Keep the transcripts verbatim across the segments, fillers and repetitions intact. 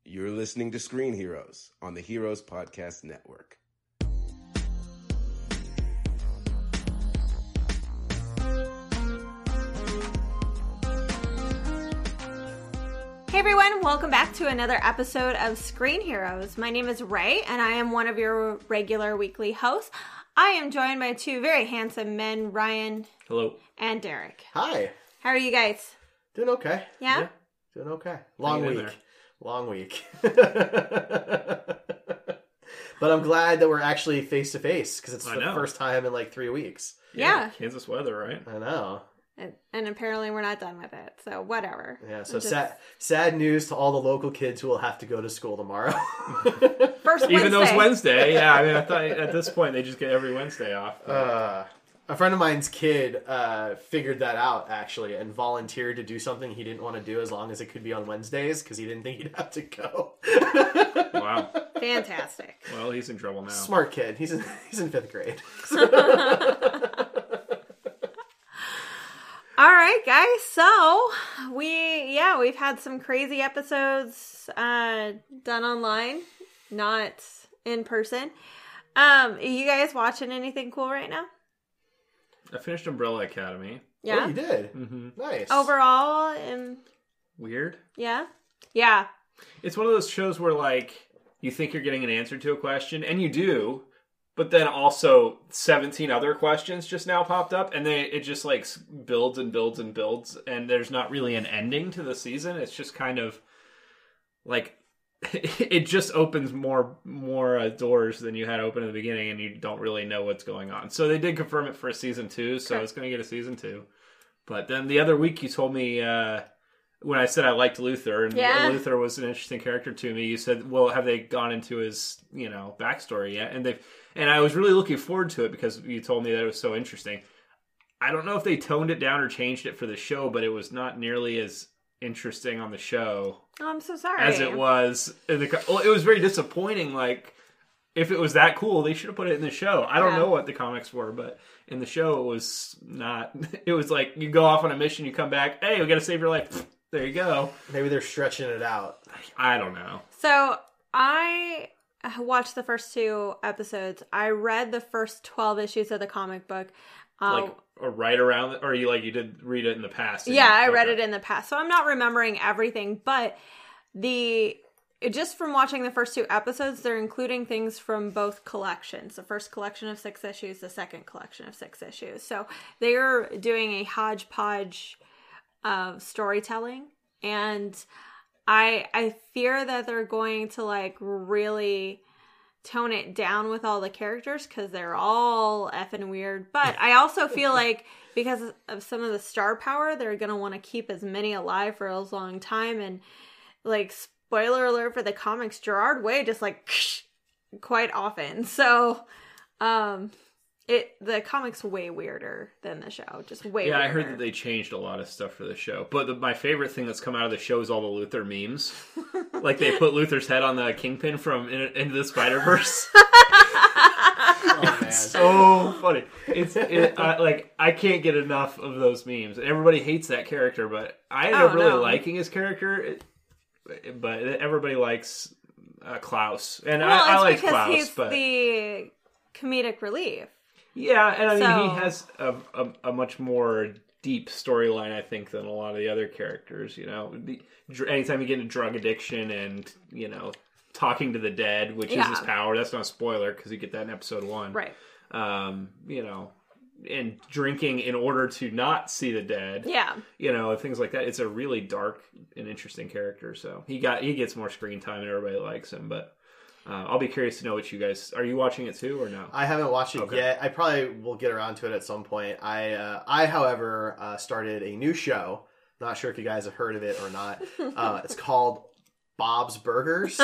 You're listening to Screen Heroes on the Heroes Podcast Network. Hey everyone, welcome back to another episode of Screen Heroes. My name is Ray, and I am one of your regular weekly hosts. I am joined by two very handsome men, Ryan. Hello. And Derek. Hi. How are you guys? Doing okay. Yeah? yeah doing okay. Long Hanging in week. there. Long week. But I'm glad that we're actually face to face because it's I the know. first time in like three weeks. Yeah. Kansas weather, right? I know. And, and apparently we're not done with it, so whatever. Yeah, so I'm just- sad sad news to all the local kids who will have to go to school tomorrow. First Even though it's Wednesday. Wednesday, yeah. I mean, I thought at this point they just get every Wednesday off. uh, a friend of mine's kid uh, figured that out, actually, and volunteered to do something he didn't want to do as long as it could be on Wednesdays because he didn't think he'd have to go. Wow. Fantastic. Well, he's in trouble now. Smart kid. He's in, he's in fifth grade. All right, guys. So we, yeah, we've had some crazy episodes uh, done online, not in person. Um, are you guys watching anything cool right now? I finished Umbrella Academy. Yeah. Oh, you did? Mm-hmm. Nice. Overall, um, Weird. yeah, yeah, It's one of those shows where, like, you think you're getting an answer to a question, and you do, but then also seventeen other questions just now popped up, and they it just, like, builds and builds and builds, and there's not really an ending to the season. It's just kind of, like, it just opens more more uh, doors than you had open in the beginning, and you don't really know what's going on. So they did confirm it for a season two, so Okay. it's going to get a season two. But then the other week you told me, uh, when I said I liked Luther, and Yeah. Luther was an interesting character to me, you said, well, have they gone into his, you know, backstory yet? And they've, and I was really looking forward to it because you told me that it was so interesting. I don't know if they toned it down or changed it for the show, but it was not nearly as interesting on the show Oh, I'm so sorry. as it was in the. Well, it was very disappointing. Like, if it was that cool, they should have put it in the show. I don't Yeah. know what the comics were, but in the show, it was not. It was like you go off on a mission, you come back. Hey, we got to save your life. There you go. Maybe they're stretching it out. I don't know. So I watched the first two episodes. I read the first twelve issues of the comic book. Uh, Like or right around, or you like you did read it in the past. yeah, I read Okay. it in the past, so I'm not remembering everything. But the just from watching the first two episodes, they're including things from both collections. The first collection of six issues, the second collection of six issues. So they are doing a hodgepodge of storytelling, and I I fear that they're going to like really tone it down with all the characters because they're all effing weird. But I also feel like because of some of the star power, they're gonna want to keep as many alive for a long time. And like, spoiler alert for the comics, Gerard Way just like quite often. So um it the comics way weirder than the show, just way Yeah, weirder. I heard that they changed a lot of stuff for the show. But the, my favorite thing that's come out of the show is all the Luther memes. Like they put Luther's head on the Kingpin from In- Into the Spider-Verse. Oh, man. So funny. It's it, I, like I can't get enough of those memes. Everybody hates that character, but I ended Oh, up really no. liking his character. It, but everybody likes uh, Klaus, and well, I, I it's like because Klaus. he's but the comedic relief. yeah, and I mean So- he has a, a, a much more deep storyline, I think, than a lot of the other characters. You know, the, dr- anytime you get into drug addiction and you know talking to the dead, which is Yeah. his power. That's not a spoiler because you get that in episode one, Right. um, you know, and drinking in order to not see the dead, Yeah. you know, things like that. It's a really dark and interesting character. So he got he gets more screen time and everybody likes him. But uh, I'll be curious to know what you guys are. You watching it too or no? I haven't watched it Okay. yet. I probably will get around to it at some point. I, uh, I, however, uh, started a new show. Not sure if you guys have heard of it or not. Uh, it's called Bob's Burgers.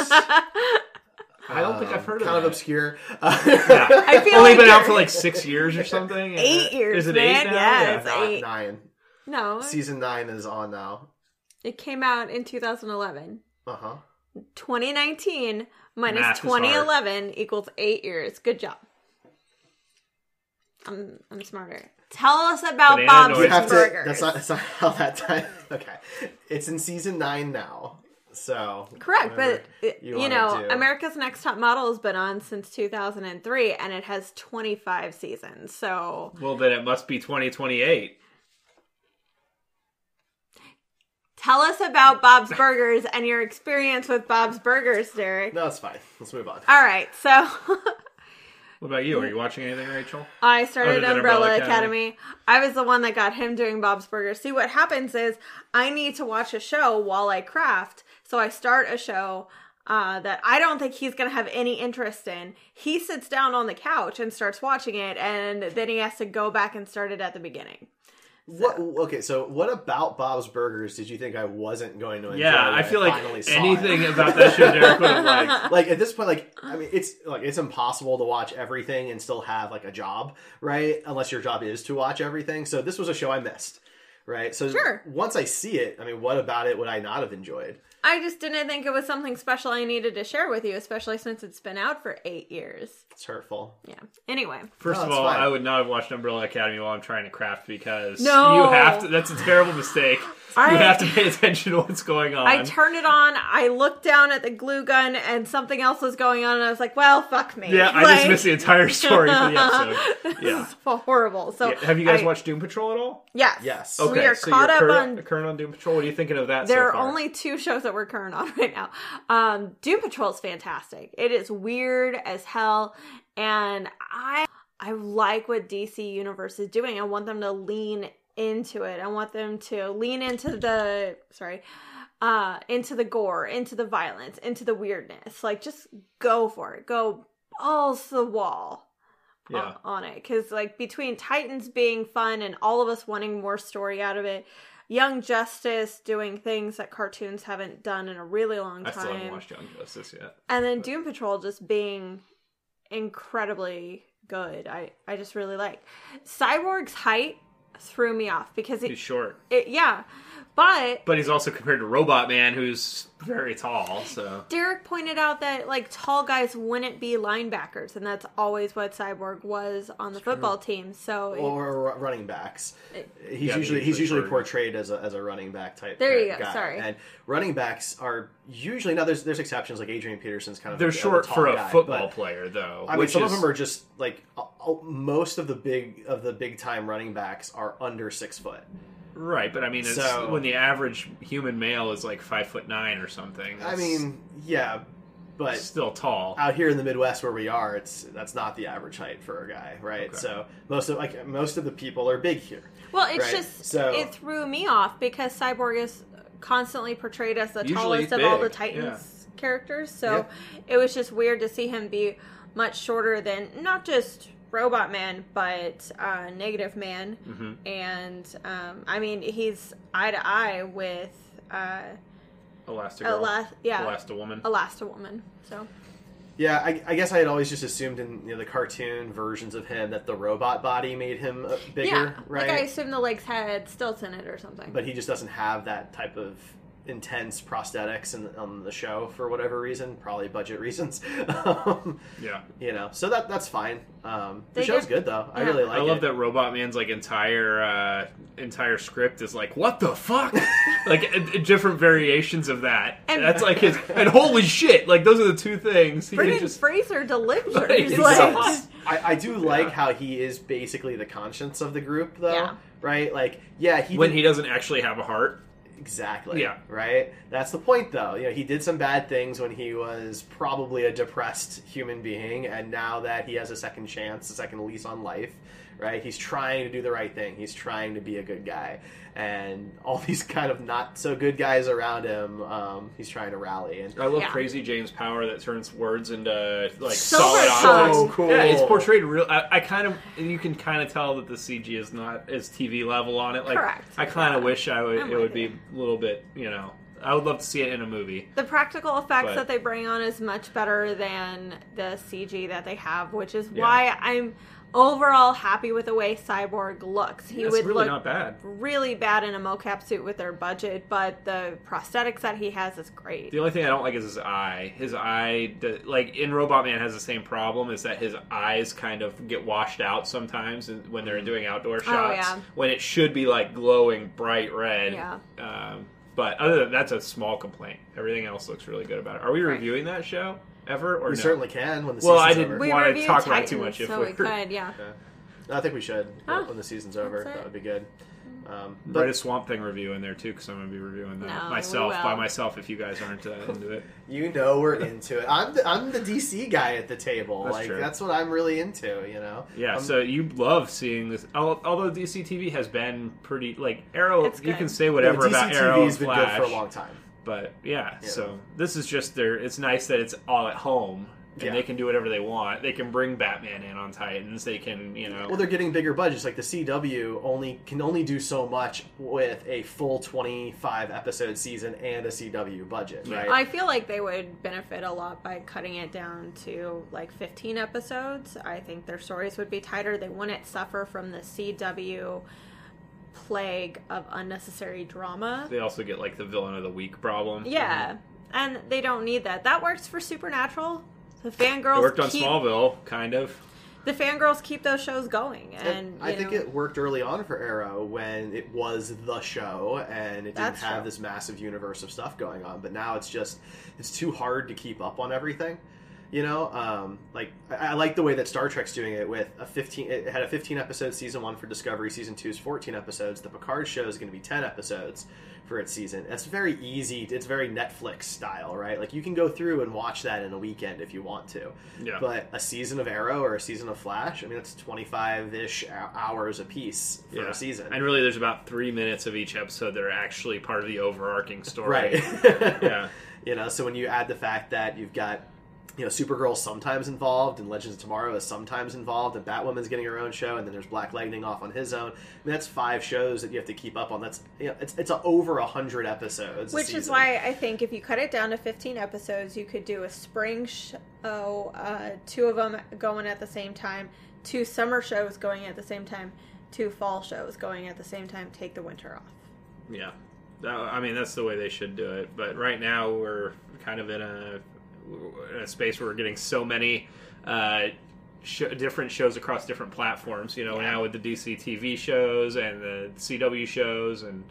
I don't think I've heard of kind that. of obscure. Yeah. I feel Only like been out you're- for like six years or something. Eight years, Is it man. eight now? Yeah, it's Not eight. nine. No, Season nine is on now. it came out in two thousand eleven. Uh huh. twenty nineteen minus Math is twenty hard. eleven equals eight years. Good job. I'm I'm smarter. Tell us about Banana Bob's noise. You have to. Burgers. That's not. That's not how that time. Okay, it's in season nine now. So Correct, whatever but you you, wanna know, do. America's Next Top Model has been on since two thousand three, and it has twenty-five seasons. So Well, then it must be twenty twenty-eight. tell us about Bob's Burgers and your experience with Bob's Burgers, Derek. No, it's fine. Let's move on. All right, so What about you? Are you watching anything, Rachel? I started Other than Umbrella, Umbrella Academy. Academy. I was the one that got him doing Bob's Burgers. See, what happens is I need to watch a show while I craft. So I start a show uh, that I don't think he's going to have any interest in. He sits down on the couch and starts watching it, and then he has to go back and start it at the beginning. What? Okay, so what about Bob's Burgers did you think I wasn't going to enjoy? Yeah, when I feel like finally saw anything it? about that show Derek would have liked. Like at this point, like I mean, it's like it's impossible to watch everything and still have like a job, right? Unless your job is to watch everything. So this was a show I missed, right? So Sure. once I see it, I mean, what about it would I not have enjoyed? I just didn't think it was something special I needed to share with you, especially since it's been out for eight years. It's hurtful. Yeah. Anyway. First No, of it's all, fine. I would not have watched Umbrella Academy while I'm trying to craft because No. you have to. That's a terrible mistake. I- You have to pay attention to what's going on. I turned it on, I looked down at the glue gun, and something else was going on, and I was like, well, fuck me. yeah, I Like- just missed the entire story for the episode. Yeah. This is horrible. So Yeah. Have you guys I- watched Doom Patrol at all? Yes. Yes. We Okay, are so caught you're up current, on. current on Doom Patrol. What are you thinking of that There so are far? only two shows that we're current on right now. Um, Doom Patrol is fantastic. It is weird as hell, and I I like what D C Universe is doing. I want them to lean into it. I want them to lean into the sorry, uh, into the gore, into the violence, into the weirdness. Like, just go for it. Go balls to the wall. Yeah. on it, because like between Titans being fun and all of us wanting more story out of it, Young Justice doing things that cartoons haven't done in a really long I time, still haven't watched Young Justice yet. and then Doom Patrol just being incredibly good. I I just really like Cyborg's height threw me off because He's it, short. it yeah, but But he's also compared to Robot Man, who's very tall, so... Derek pointed out that like tall guys wouldn't be linebackers, and that's always what Cyborg was on the football team. So Or r- running backs. He's Yeah, usually they he's usually usually portrayed as a as a running back type. There you guy. go, sorry. And running backs are usually now there's there's exceptions like Adrian Peterson's kind of They're a, short a tall for a guy, football but, player, though. I mean, which some is, of them are just like uh, uh, most of the big of the big time running backs are under six foot. Right, but I mean, it's So- when the average human male is like five foot nine or something. I that's mean, yeah, but still tall. out here in the Midwest where we are, it's that's not the average height for a guy, right? Okay. So most of like most of the people are big here. Well, it's Right, just so- it threw me off because Cyborg is constantly portrayed as the Usually tallest of all the big, Titans characters. So it was just weird to see him be much shorter than not just Robot Man, but uh, Negative Man. Mhm. And um, I mean, he's eye to eye with uh, Elastigirl. Elas- yeah, Elastawoman. Elastawoman. So Yeah, I, I guess I had always just assumed in you know, the cartoon versions of him that the robot body made him uh, bigger, yeah, right? like I assume the legs had stilts in it or something. But he just doesn't have that type of intense prosthetics in, on the show for whatever reason, probably budget reasons. um, Yeah. you know, so that that's fine. Um, the They show's did- good though. I yeah. really like I love it. that Robot Man's like entire uh, entire script is like, what the fuck? like uh, different variations of that. And- That's like his and holy shit! Like those are the two things. He Brendan can just Fraser delivers. It's like, so- I, I do like how he is basically the conscience of the group, though. Yeah. Right? Like, yeah, he when did- he doesn't actually have a heart. Exactly. Yeah. Right? That's the point, though. You know, he did some bad things when he was probably a depressed human being, and now that he has a second chance, a second lease on life, right? He's trying to do the right thing. He's trying to be a good guy. And all these kind of not so good guys around him, um, he's trying to rally. And I love Yeah. Crazy James Power that turns words into like Silver solid tongue. objects. So cool. Yeah, it's portrayed real. I, I kind of you can kind of tell that the C G is not as T V level on it. Like Correct. I kind of Yeah. wish I would. I'm it would with be you. a little bit. You know, I would love to see it in a movie. The practical effects But- that they bring on is much better than the C G that they have, which is Yeah. why I'm overall happy with the way Cyborg looks. He It's would really look not bad. really bad in a mocap suit with their budget, but the prosthetics that he has is great. The only thing I don't like is his eye. His eye, the- like in Robot Man, has the same problem. Is that his eyes kind of get washed out sometimes when they're doing outdoor shots. yeah. When it should be like glowing bright red. Yeah. Um, But other than that's a small complaint. Everything else looks really good about it. Are we Right. reviewing that show ever or We no? certainly can when the Well, season's I didn't over. We want to reviewed talk about it Titans, too much if so we're we could, yeah. Yeah. No, I think we should Oh. when the season's over. That's it. That would be good. Um, Write but a Swamp Thing review in there too, because I'm going to be reviewing that No, we myself will. by myself. If you guys aren't uh, into it, you know we're into it. I'm the, I'm the D C guy at the table. That's like true. that's what I'm really into. You know. yeah. Um, So you love seeing this, al- although D C T V has been pretty like Arrow. It's You good. can say whatever D C about Arrow and T V's been Flash, good for a long time. but yeah, Yeah. So this is just their. It's nice that it's all at home. And Yeah. they can do whatever they want. They can bring Batman in on Titans. They can, you know. Well, they're getting bigger budgets. Like the C W only can only do so much with a full twenty-five episode season and a C W budget, Yeah. right? I feel like they would benefit a lot by cutting it down to like fifteen episodes. I think their stories would be tighter. They wouldn't suffer from the C W plague of unnecessary drama. They also get like the villain of the week problem. Yeah, and they don't need that. That works for Supernatural. The fangirls It worked on keep, Smallville, kind of. The fangirls keep those shows going, and, And I you think know, it worked early on for Arrow when it was the show and it didn't That's have true. this massive universe of stuff going on. But now it's just it's too hard to keep up on everything. You know, um, like I, I like the way that Star Trek's doing it with a fifteen. It had a fifteen episode season one for Discovery. Season two is fourteen episodes. The Picard show is going to be ten episodes for its season. It's very easy. It's very Netflix style, right? Like you can go through and watch that in a weekend if you want to. Yeah. But a season of Arrow or a season of Flash, I mean, it's twenty-five ish hours a piece for Yeah. a season. And really, there's about three minutes of each episode that are actually part of the overarching story. Right. Yeah. You know, so when you add the fact that you've got, you know, Supergirl's sometimes involved, and Legends of Tomorrow is sometimes involved, and Batwoman's getting her own show, and then there's Black Lightning off on his own. I mean, that's five shows that you have to keep up on. That's, you know, it's it's a, over a hundred episodes. a which is season. why I think if you cut it down to fifteen episodes, you could do a spring show, uh, two of them going at the same time, two summer shows going at the same time, two fall shows going at the same time. Take the winter off. Yeah. That- I mean, that's the way they should do it. But right now, we're kind of in a, in a space where we're getting so many uh, sh- different shows across different platforms. You know, Yeah. now with the D C T V shows and the C W shows, and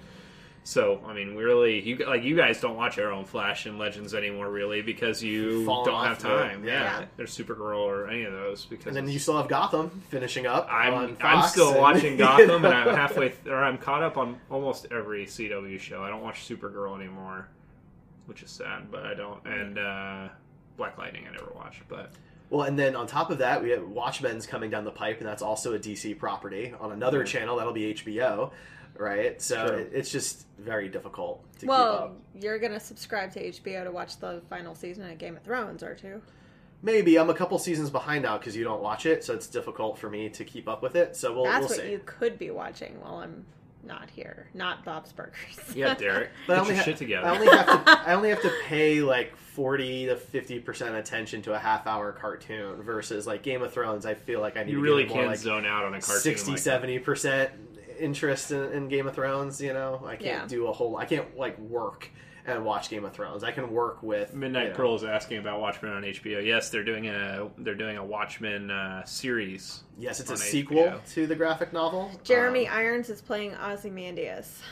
so I mean, we really, you like you guys don't watch Arrow and Flash and Legends anymore, really, because you Fallen don't off have the- time. yeah. Yeah, there's Supergirl or any of those because And then it's- you still have Gotham finishing up. I'm on I'm Fox, still and- watching Gotham, and I'm halfway, th- or I'm caught up on almost every C W show. I don't watch Supergirl anymore, which is sad, but I don't. And uh, Black Lightning, I never watched, but Well, and then on top of that, we have Watchmen's coming down the pipe, and that's also a D C property on another channel. That'll be H B O, right? So True. it, it's just very difficult to keep Well, up. you're gonna subscribe to H B O to watch the final season of Game of Thrones, aren't you? Maybe I'm a couple seasons behind now because you don't watch it, so it's difficult for me to keep up with it. So we'll, That's we'll what see. you could be watching while I'm not here, not Bob's Burgers. yeah, Derek, But I get only, your ha- shit together. I only have to. I only have to pay like forty to fifty percent attention to a half hour cartoon versus like Game of Thrones. I feel like I need you to really give it more can like zone out on a cartoon. sixty, like that. seventy percent interest in, in Game of Thrones. You know, I can't Yeah. do a whole. I can't like work and watch Game of Thrones. I can work with Midnight you know, Pearl is asking about Watchmen on H B O. Yes, they're doing a they're doing a Watchmen uh, series. Yes, it's a on sequel H B O. to the graphic novel. Jeremy Um, Irons is playing Ozymandias.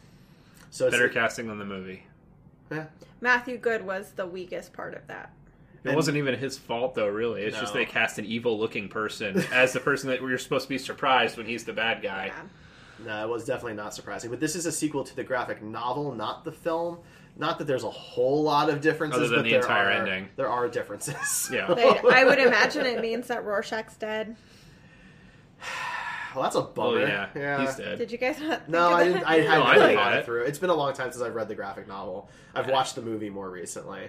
so it's Better casting than the movie. yeah. Matthew Good was the weakest part of that. It And- wasn't even his fault, though. Really, it's just No. they cast an evil-looking person as the person that you're supposed to be surprised when he's the bad guy. Yeah. No, it was definitely not surprising. But this is a sequel to the graphic novel, not the film. Not that there's a whole lot of differences, Other than but the there entire are, ending. There are differences. Yeah. They, I would imagine it means that Rorschach's dead. Well, that's a Oh bummer. yeah, he's dead. Did you guys not think No, of I that? didn't. I hadn't No, I really think thought that. it through. It's been a long time since I've read the graphic novel. I've watched the movie more recently.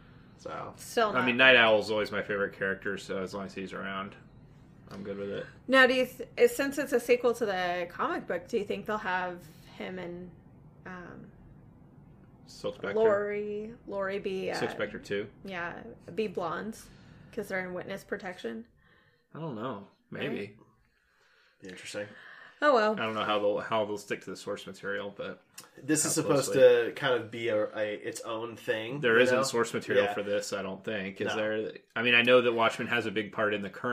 So Still not. I mean, Night Owl's always my favorite character, so as long as he's around, I'm good with it. Now, do you th- since it's a sequel to the comic book, do you think they'll have him and um, Silk Spectre. Lori, Lori be uh, Silk Spectre two. yeah, be blondes because they're in witness protection? I don't know. Maybe. be interesting. Oh well. I don't know how they'll how they'll stick to the source material, but This is How supposed closely. to kind of be a, a its own thing. there you isn't know? source material Yeah. for this. I don't think. Is No. there? I mean, I know that Watchmen has a big part in the current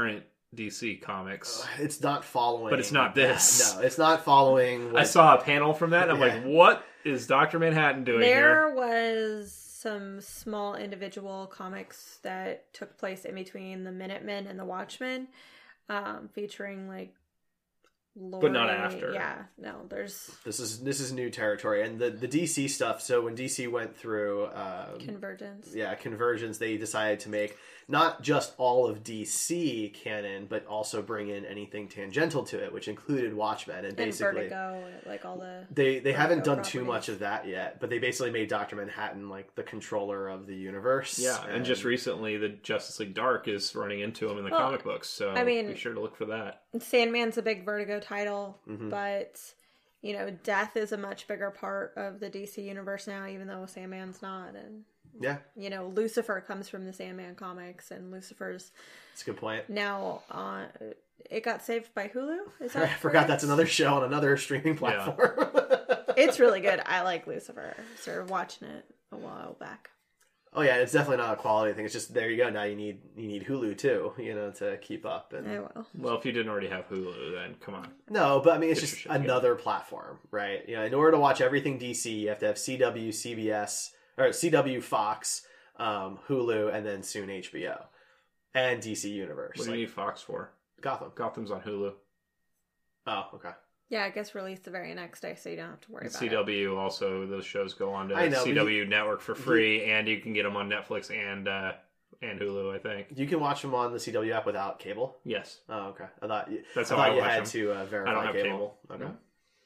D C comics. It's not following. But it's not this. That. No, it's not following. What... I saw a panel from that, and I'm Yeah. like, what is Doctor Manhattan doing There here? was some small individual comics that took place in between the Minutemen and the Watchmen, um, featuring like Lori. But not after. Yeah, no, there's This is this is new territory, and the the D C stuff. So when D C went through, um, Convergence. yeah, Convergence, they decided to make not just all of D C canon, but also bring in anything tangential to it, which included Watchmen, and And basically Vertigo, like all the they they haven't Vertigo done too properties. much of that yet. But they basically made Doctor Manhattan like the controller of the universe. Yeah, and, just recently, the Justice League Dark is running into him in the Well, comic books, so I mean- be sure to look for that. Sandman's a big Vertigo title, Mhm. but you know, Death is a much bigger part of the D C universe now, even though Sandman's not. And yeah, you know, Lucifer comes from the Sandman comics, and Lucifer's that's a good point. now on. It got saved by Hulu. Is I that forgot correct? that's another show on another streaming platform. It's really good. I like Lucifer. Started watching it a while back. Oh yeah, it's definitely not a quality thing. It's just there you go. Now you need you need Hulu too, you know, to keep up. And I will. Well, if you didn't already have Hulu, then come on. no, but I mean it's Get just your shit another platform, right? You know, in order to watch everything D C, you have to have C W, C B S, or C W, Fox, um, Hulu, and then soon H B O and D C Universe. What do you like need Fox for? Gotham. Gotham's on Hulu. Oh, okay. Yeah, it gets released the very next day, so you don't have to worry about C W also, those shows go on I to know, but C W Network for free, and you can get them on Netflix and uh, and Hulu, I think. You can watch them on the C W app without cable. Yes, Oh, okay. I thought you, That's I how thought I you watch had them. to uh, verify I don't have cable. cable. Okay. No. it.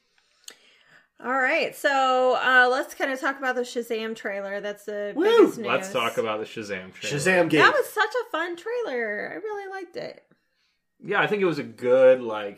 All right, so uh, let's kind of talk about the Shazam trailer. That's the Woo! biggest news. Let's talk about the Shazam trailer. Shazam Gate. That was such a fun trailer. I really liked it. Yeah, I think it was a good, like,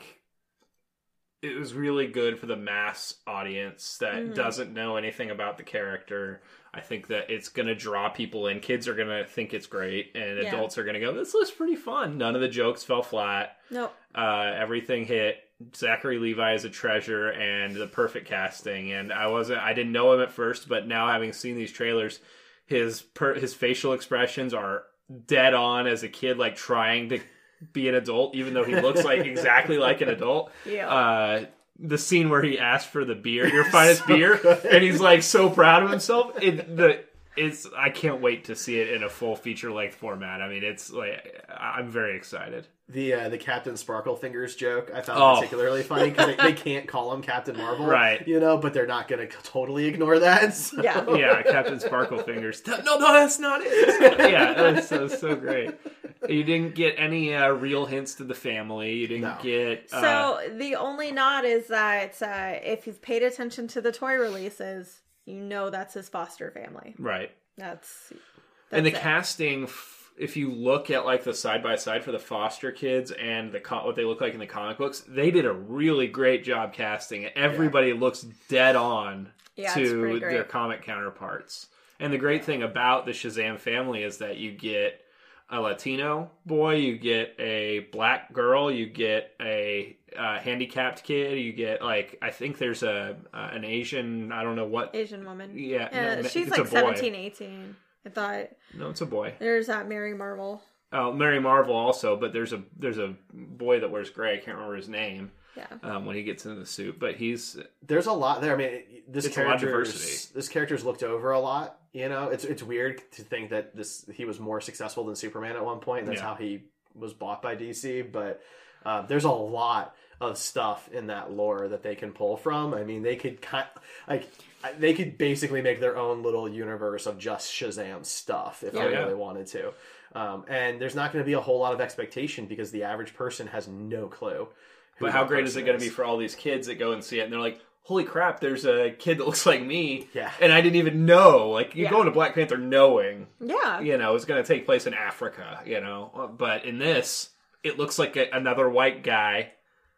it was really good for the mass audience that Mhm. doesn't know anything about the character. I think that it's going to draw people in. Kids are going to think it's great, and Yeah. adults are going to go, this looks pretty fun. None of the jokes fell flat. Nope. Uh, everything hit. Zachary Levi is a treasure and the perfect casting. And I wasn't, I didn't know him at first, but now having seen these trailers, his per, his facial expressions are dead on as a kid, like trying to be an adult, even though he looks like exactly like an adult. Yeah. Uh, the scene where he asked for the beer, your finest So beer, good. and he's like so proud of himself. It, the it's I can't wait to see it in a full feature length format. I mean, it's like I'm very excited. The uh, the Captain Sparkle Fingers joke I found Oh. particularly funny because they, they can't call him Captain Marvel, Right. You know, but they're not going to totally ignore that. so- Yeah. Yeah, Captain Sparkle Fingers. No, no, that's not it. Yeah, that was so so great. You didn't get any uh, real hints to the family. You didn't No. get. Uh, So the only nod is that uh, if you've paid attention to the toy releases, you know that's his foster family. right. That's, that's And the it. casting, f- if you look at like the side by side for the foster kids and the co- what they look like in the comic books, they did a really great job casting. Everybody looks dead on Yeah, it's pretty to great. their comic counterparts. And the great thing about the Shazam family is that you get a Latino boy, you get a black girl, you get a uh, handicapped kid, you get like I think there's a uh, an Asian, I don't know what. Asian woman. Yeah, Yeah, no, she's it's like a boy. seventeen, eighteen. I thought No, it's a boy. there's that Mary Marvel. Oh, Mary Marvel also, but there's a there's a boy that wears gray. I can't remember his name Yeah. um, when he gets into the suit, but he's There's a lot there. I mean, this It's a lot of character's diversity. this character's looked over a lot. You know, it's it's weird to think that this he was more successful than Superman at one point, and that's Yeah. how he was bought by D C. But uh, there's a lot of stuff in that lore that they can pull from. I mean, they could kind like they could basically make their own little universe of just Shazam stuff if Yeah. they Yeah. really wanted to. Um, and there's not going to be a whole lot of expectation because the average person has no clue. who but how that great is it person going to be for all these kids that go and see it and they're like, holy crap, there's a kid that looks like me, Yeah. and I didn't even know. Like you Yeah. go into Black Panther knowing, Yeah. you know, it's going to take place in Africa, you know, but in this, it looks like a, another white guy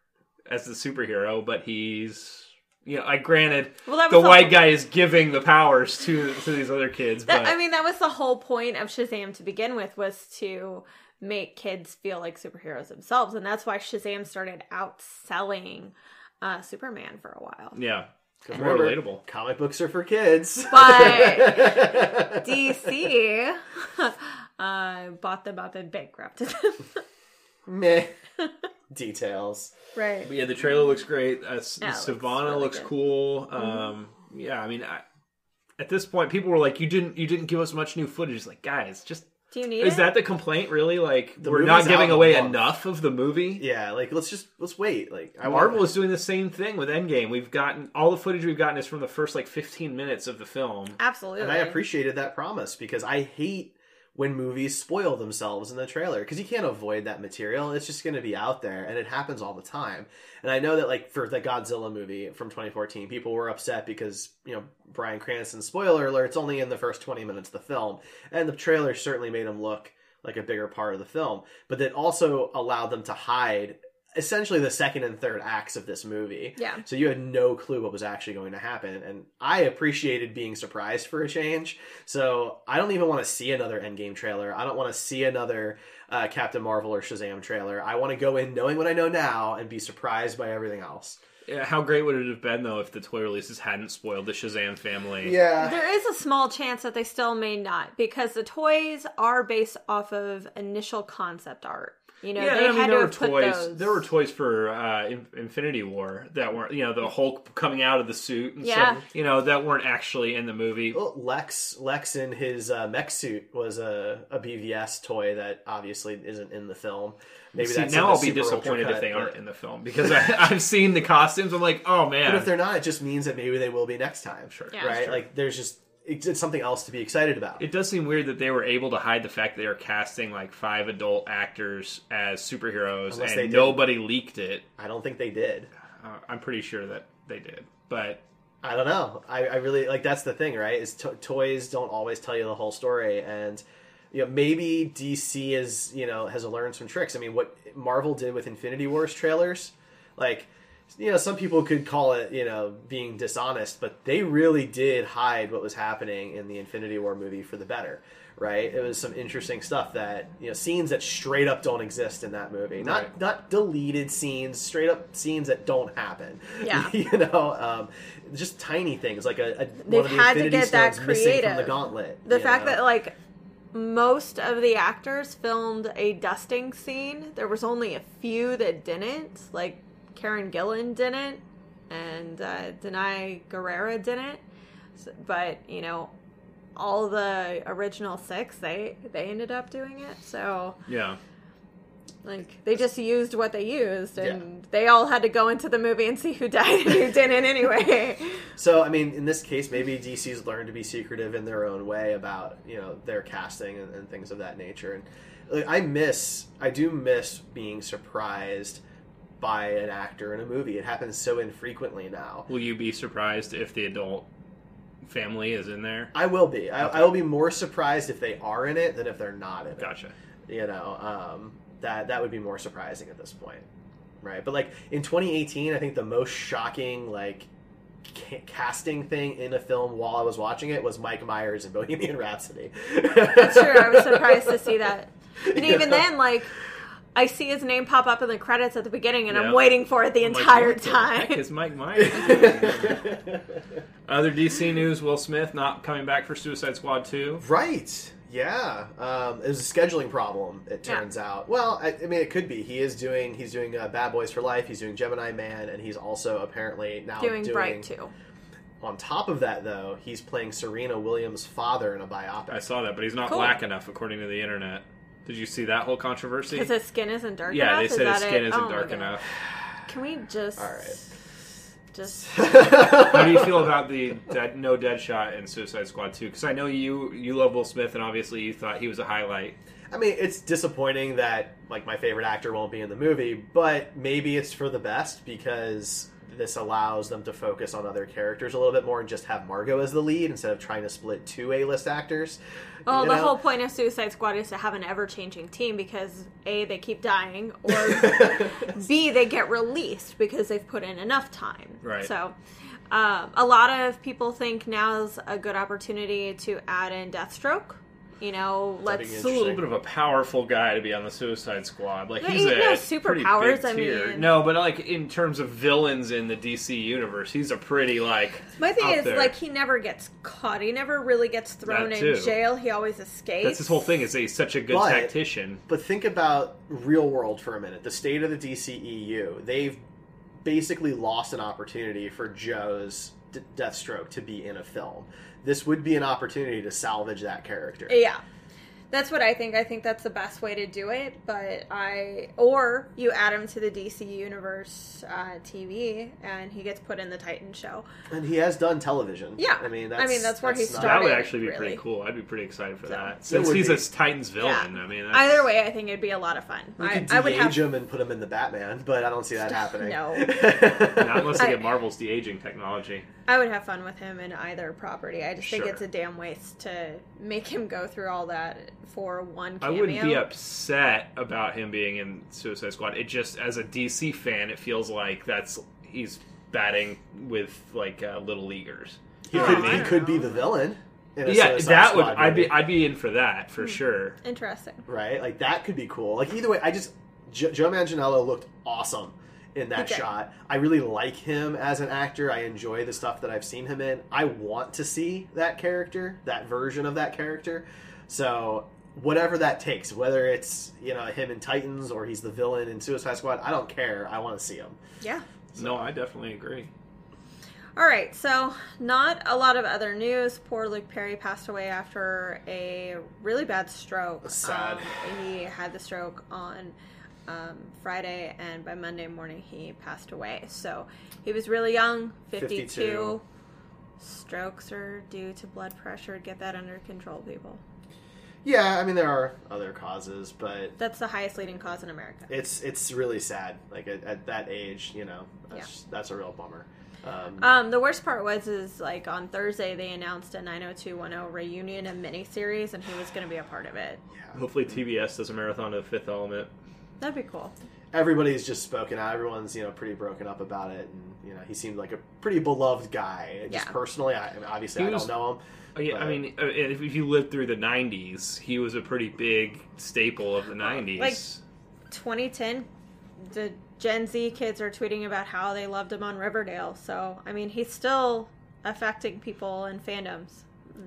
as the superhero, but he's. You know, I granted Well, that the was the white whole- guy is giving the powers to to these other kids, That, but I mean, that was the whole point of Shazam to begin with, was to make kids feel like superheroes themselves, and that's why Shazam started outselling uh, Superman for a while. yeah, 'Cause more remember, relatable. comic books are for kids. But D C uh, bought them up and bankrupted them. meh details. Right. But yeah, the trailer looks great. Uh, S- Yeah, it looks Savannah really looks good. cool. Um, yeah, I mean, I, at this point, people were like, "You didn't, you didn't give us much new footage." It's like, guys, just Do you need is it? that the complaint? Really? Like, The we're movie's not out giving in a away month. enough of the movie. Yeah, like let's just let's wait. Like I Marvel want, is doing the same thing with Endgame. We've gotten all the footage we've gotten is from the first like fifteen minutes of the film. Absolutely. and I appreciated that promise because I hate when movies spoil themselves in the trailer because you can't avoid that material. It's just going to be out there, and it happens all the time. And I know that, like, for the Godzilla movie from twenty fourteen, people were upset because, you know, Bryan Cranston, spoiler alert, it's only in the first twenty minutes of the film, and the trailer certainly made him look like a bigger part of the film, but that also allowed them to hide essentially the second and third acts of this movie. Yeah. So you had no clue what was actually going to happen. And I appreciated being surprised for a change. So I don't even want to see another Endgame trailer. I don't want to see another uh, Captain Marvel or Shazam trailer. I want to go in knowing what I know now and be surprised by everything else. Yeah, how great would it have been though if the toy releases hadn't spoiled the Shazam family? Yeah. There is a small chance that they still may not, because the toys are based off of initial concept art. You know, Yeah, they I mean, had there to were have put toys. those. There were toys for uh, In- Infinity War that weren't, you know, the Hulk coming out of the suit and Yeah. stuff. You know, that weren't actually in the movie. Well, Lex Lex in his uh, mech suit was a, a B V S toy that obviously isn't in the film. Maybe See, that's now in the I'll be Super Ultra disappointed cut, if they but- aren't in the film because I, I've seen the costumes. I'm like, oh man. But if they're not, it just means that maybe they will be next time. Sure. Yeah. Right? Sure. Like, there's just, it's, it's something else to be excited about. It does seem weird that they were able to hide the fact that they are casting like five adult actors as superheroes Unless they and did. nobody leaked it. I don't think they did. Uh, I'm pretty sure that they did, but I don't know. I, I really, like, that's the thing, right? Is to- toys don't always tell you the whole story. And, you know, maybe D C is, you know, has learned some tricks. I mean, what Marvel did with Infinity Wars trailers, like, you know, some people could call it, you know, being dishonest, but they really did hide what was happening in the Infinity War movie for the better, right? It was some interesting stuff that, you know, scenes that straight up don't exist in that movie. Not Right. not deleted scenes, straight up scenes that don't happen. Yeah. you know, um, just tiny things like a, a They've one of the had to Infinity get that Stones missing from the creative. gauntlet. The you fact know? that, like, most of the actors filmed a dusting scene. There was only a few that didn't. Like, Karen Gillan didn't, and uh, Denai Guerrera didn't. So, but, you know, all the original six, they, they ended up doing it. So, yeah. like, they just used what they used, and they all had to go into the movie and see who died and who didn't anyway. So, I mean, in this case, maybe D C's learned to be secretive in their own way about, you know, their casting and, and things of that nature. And like, I miss, I do miss being surprised by an actor in a movie. It happens so infrequently now. Will you be surprised if the adult family is in there? I will be. I, I will be more surprised if they are in it than if they're not in it. Gotcha. You know, um, that that would be more surprising at this point, right? But like in twenty eighteen, I think the most shocking like ca- casting thing in a film while I was watching it was Mike Myers in Bohemian Rhapsody. That's true. I was surprised to see that. And even then, like, I see his name pop up in the credits at the beginning, and Yeah. I'm waiting for it the I'm like, entire what the heck time. is Mike Myers? Other D C news: Will Smith not coming back for Suicide Squad two. Right. Yeah. Um, it was a scheduling problem, it Yeah. turns out. Well, I, I mean, it could be. He is doing, he's doing uh, Bad Boys for Life, he's doing Gemini Man, and he's also apparently now Doing doing... Bright too. On top of that, though, he's playing Serena Williams' father in a biopic. I saw that, but he's not Cool. black enough, according to the internet. Did you see that whole controversy? Because his skin isn't dark Yeah, enough? they Is said his that skin it? isn't Oh my dark God. enough. Can we just... All right. Just... How do you feel about the dead, no Deadshot in Suicide Squad two? Because I know you you love Will Smith, and obviously you thought he was a highlight. I mean, it's disappointing that, like, my favorite actor won't be in the movie, but maybe it's for the best because this allows them to focus on other characters a little bit more and just have Margot as the lead instead of trying to split two A-list actors. Well, you the know? whole point of Suicide Squad is to have an ever-changing team because A, they keep dying, or B, they get released because they've put in enough time. Right. So, um, a lot of people think now's a good opportunity to add in Deathstroke. You know, let's. be It's a little bit of a powerful guy to be on the Suicide Squad. Like No, he's he- a no pretty superpowers, big I tier. mean- No, but like in terms of villains in the D C universe, he's a pretty like. My thing out is, there. like, he never gets caught. He never really gets thrown That in too. jail. He always escapes. That's his whole thing. Is that he's such a good But- tactician. But think about real world for a minute. The state of the D C E U. They've basically lost an opportunity for Joe's D- Deathstroke to be in a film. This would be an opportunity to salvage that character. Yeah. That's what I think. I think that's the best way to do it. But I, or you add him to the D C Universe uh, T V, and he gets put in the Titan show. And he has done television. Yeah. I mean, that's, I mean, that's where he not- started. That would actually be really. pretty cool. I'd be pretty excited for So- that. It Since would he's be. a Titans villain. Yeah. I mean, that's, Either way, I think it'd be a lot of fun. We I, could I would de-age have. him and put him in the Batman, but I don't see that happening. No. not unless they I- get Marvel's de-aging technology. I would have fun with him in either property. I just think Sure. it's a damn waste to make him go through all that for one I cameo. wouldn't be upset about him being in Suicide Squad. It just, as a D C fan, it feels like that's he's batting with like uh, little leaguers. He Oh, could, I he don't could be know. the villain. In a Yeah, Suicide that would. Squad I'd be. movie, I'd be in for that for sure. Interesting. right. Like that could be cool. Like either way, I just jo- Joe Manganiello looked awesome in that He did. shot. I really like him as an actor. I enjoy the stuff that I've seen him in. I want to see that character, that version of that character. So whatever that takes, whether it's you know him in Titans or he's the villain in Suicide Squad, I don't care. I want to see him. Yeah. No, I definitely agree. All right, so not a lot of other news. Poor Luke Perry passed away after a really bad stroke. Sad. Um, he had the stroke on um, Friday, and by Monday morning he passed away. So he was really young, fifty-two. fifty-two. Strokes are due to blood pressure. Get that under control, people. Yeah, I mean there are other causes, but That's the highest leading cause in America. it's it's really sad. Like at, at that age, you know, that's that's a real bummer. Um, Um, the worst part was is like on Thursday they announced a nine oh two one oh reunion, a miniseries, and he was going to be a part of it. Hopefully, T B S does a marathon of Fifth Element. That'd be cool. everybody's just spoken out. Everyone's you know pretty broken up about it, and you know he seemed like a pretty beloved guy. Just Yeah. personally, I, I mean, obviously He I was- don't know him. Oh, yeah, But- I mean, uh, if if you lived through the nineties, he was a pretty big staple of the nineties. Like twenty ten, the Gen Z kids are tweeting about how they loved him on Riverdale. So I mean, he's still affecting people and fandoms.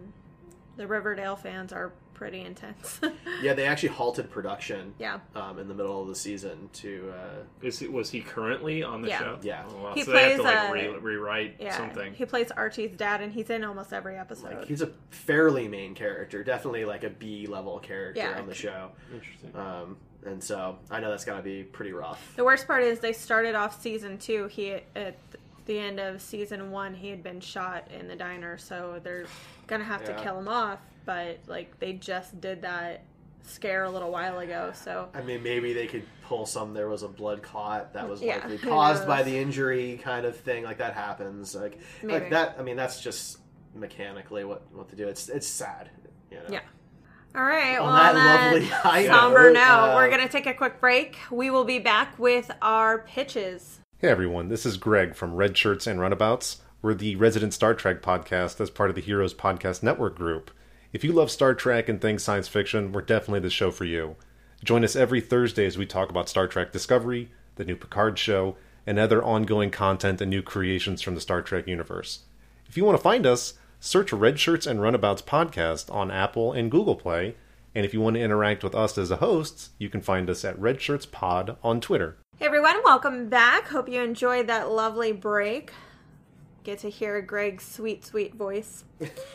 The Riverdale fans are pretty intense. Yeah, they actually halted production. Yeah. Um, in the middle of the season to. Uh, Is he, was he currently on the Yeah. show? Yeah. Oh, wow. He so they have to plays, like uh, re- rewrite Yeah, something. he plays Archie's dad, and he's in almost every episode. like he's a fairly main character, definitely like a B level character Yeah. on the show. Interesting. Um, and so I know that's gotta be pretty rough. The worst part is they started off season two. He at the end of season one, he had been shot in the diner, so they're gonna have Yeah. to kill him off. But like they just did that scare a little while ago, so I mean, maybe they could pull some. There was a blood clot that was Yeah, likely who caused by knows? the injury, kind of thing. Like that happens. Like, Maybe. like that. I mean, that's just mechanically what what to do. It's it's sad. You know? yeah. All right. On well, that on that lovely high somber note, note, uh, we're gonna take a quick break. We will be back with our pitches. Hey everyone, this is Greg from Red Shirts and Runabouts. We're the resident Star Trek podcast as part of the Heroes Podcast Network group. If you love Star Trek and things science fiction, we're definitely the show for you. Join us every Thursday as we talk about Star Trek Discovery, the new Picard show, and other ongoing content and new creations from the Star Trek universe. If you want to find us, search Red Shirts and Runabouts podcast on Apple and Google Play. And if you want to interact with us as a host, you can find us at Red Shirts Pod on Twitter. Hey everyone, welcome back. Hope you enjoyed that lovely break. Get to hear Greg's sweet, sweet voice.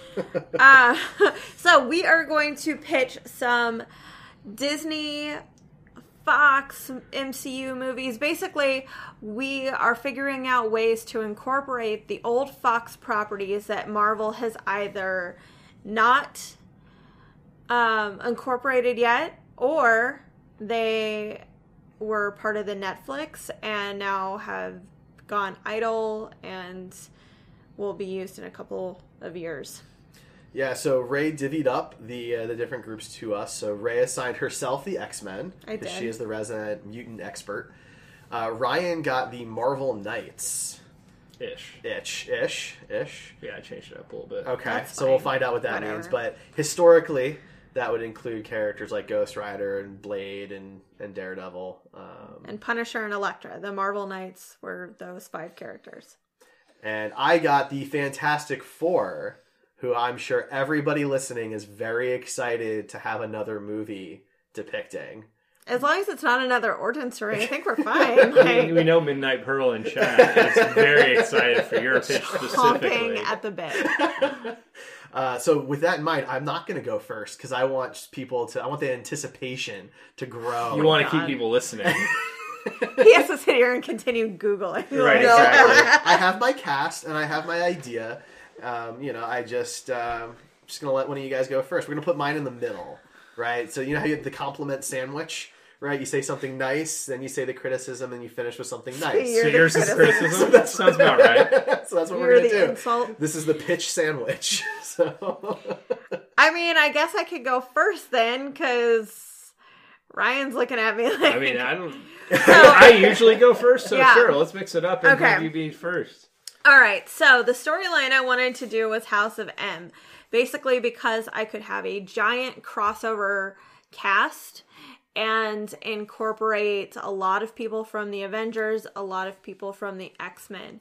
uh, so we are going to pitch some Disney, Fox, M C U movies. Basically, we are figuring out ways to incorporate the old Fox properties that Marvel has either not um, incorporated yet, or they were part of the Netflix and now have gone idle and will be used in a couple of years. Yeah, so Ray divvied up the uh, the different groups to us. So Ray assigned herself the X-Men. I because did. She is the resident mutant expert. Uh, Ryan got the Marvel Knights. Ish. Itch. Ish. Ish. Yeah, I changed it up a little bit. Okay, That's so we'll fine. find out what that Whatever. means. But historically, that would include characters like Ghost Rider and Blade and, and Daredevil. Um, And Punisher and Elektra. The Marvel Knights were those five characters. and I got the Fantastic Four, who I'm sure everybody listening is very excited to have another movie depicting. As long as it's not another origin story, I think we're fine. I mean, Like, we know Midnight Pearl in chat is very excited for your pitch specifically. chomping at the bit. Uh, so with that in mind, I'm not going to go first because I want people to, I want the anticipation to grow. You want to God. keep people listening. He has to sit here and continue Googling. Right, No, exactly. I have my cast and I have my idea. Um, you know, I just, um, just going to let one of you guys go first. We're going to put mine in the middle, right? So you know how you have the compliment sandwich, right? You say something nice, then you say the criticism, and you finish with something nice. You're So the yours is criticism. criticism? Sounds about right. So that's what You're we're going the to do. insult. This is the pitch sandwich. So I mean, I guess I could go first then, because Ryan's looking at me like... I mean, I don't... I usually go first, so Yeah. sure, let's mix it up and Okay. have you be first. All right, so the storyline I wanted to do was House of M. Basically because I could have a giant crossover cast and incorporate a lot of people from the Avengers, a lot of people from the X-Men.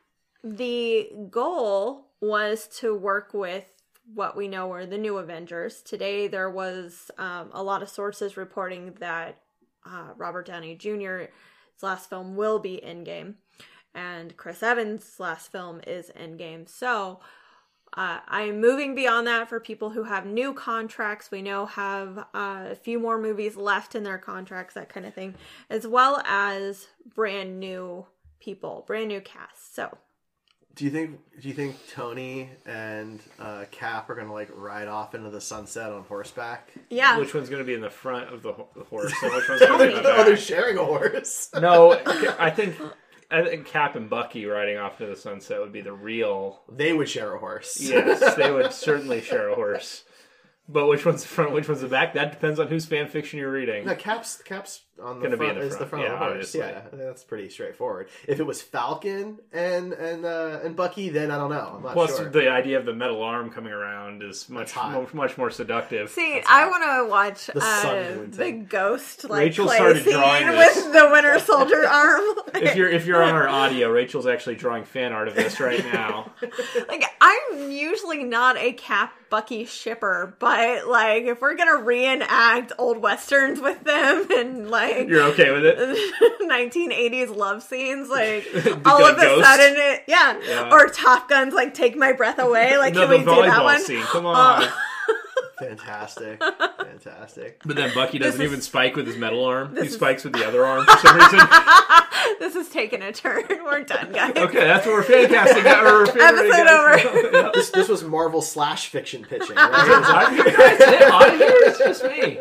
The goal was to work with what we know are the new Avengers. Today there was um, a lot of sources reporting that uh, Robert Downey Junior's last film will be Endgame. And Chris Evans' last film is Endgame. So uh, I'm moving beyond that for people who have new contracts. We know have uh, a few more movies left in their contracts, that kind of thing, as well as brand new people, brand new cast. So do you think do you think Tony and uh, Cap are gonna like ride off into the sunset on horseback? yeah, Which one's going to be in the front of the ho- the horse and which one's going to be in the Oh, they're back? sharing a horse. No, I think... I think Cap and Bucky riding off to the sunset would be the real... They would share a horse. Yes, they would certainly share a horse. But which one's the front, which one's the back? That depends on whose fan fiction you're reading. No, Cap's Cap's on the Gonna be front. in the Is the front. front of the Yeah, horse. obviously. Yeah, that's pretty straightforward. If it was Falcon and and uh, and Bucky, then I don't know. I'm not Plus, sure. the idea of the metal arm coming around is much hot. mo- much more seductive. see, I want to watch The sun uh, would the take- Ghost like Rachel play started scene drawing with this. the Winter Soldier arm. If you're if you're on our audio, Rachel's actually drawing fan art of this right now. Like, I'm usually not a Cap Bucky shipper, but like if we're gonna reenact old westerns with them and like You're okay with it? nineteen eighties love scenes, like The all of a Ghost? sudden it yeah. Yeah. Or Top Gun's like Take My Breath Away, like No, can the we do that volleyball one? scene. Come on. Uh, Fantastic, fantastic. But then Bucky doesn't This is- even spike with his metal arm. He this is- spikes with the other arm for some reason. This is taking a turn. We're done, guys. Okay, that's what we're fan casting. We're fan Episode over. Yeah. This this was Marvel slash fiction pitching, Is right? it on here? It's just me.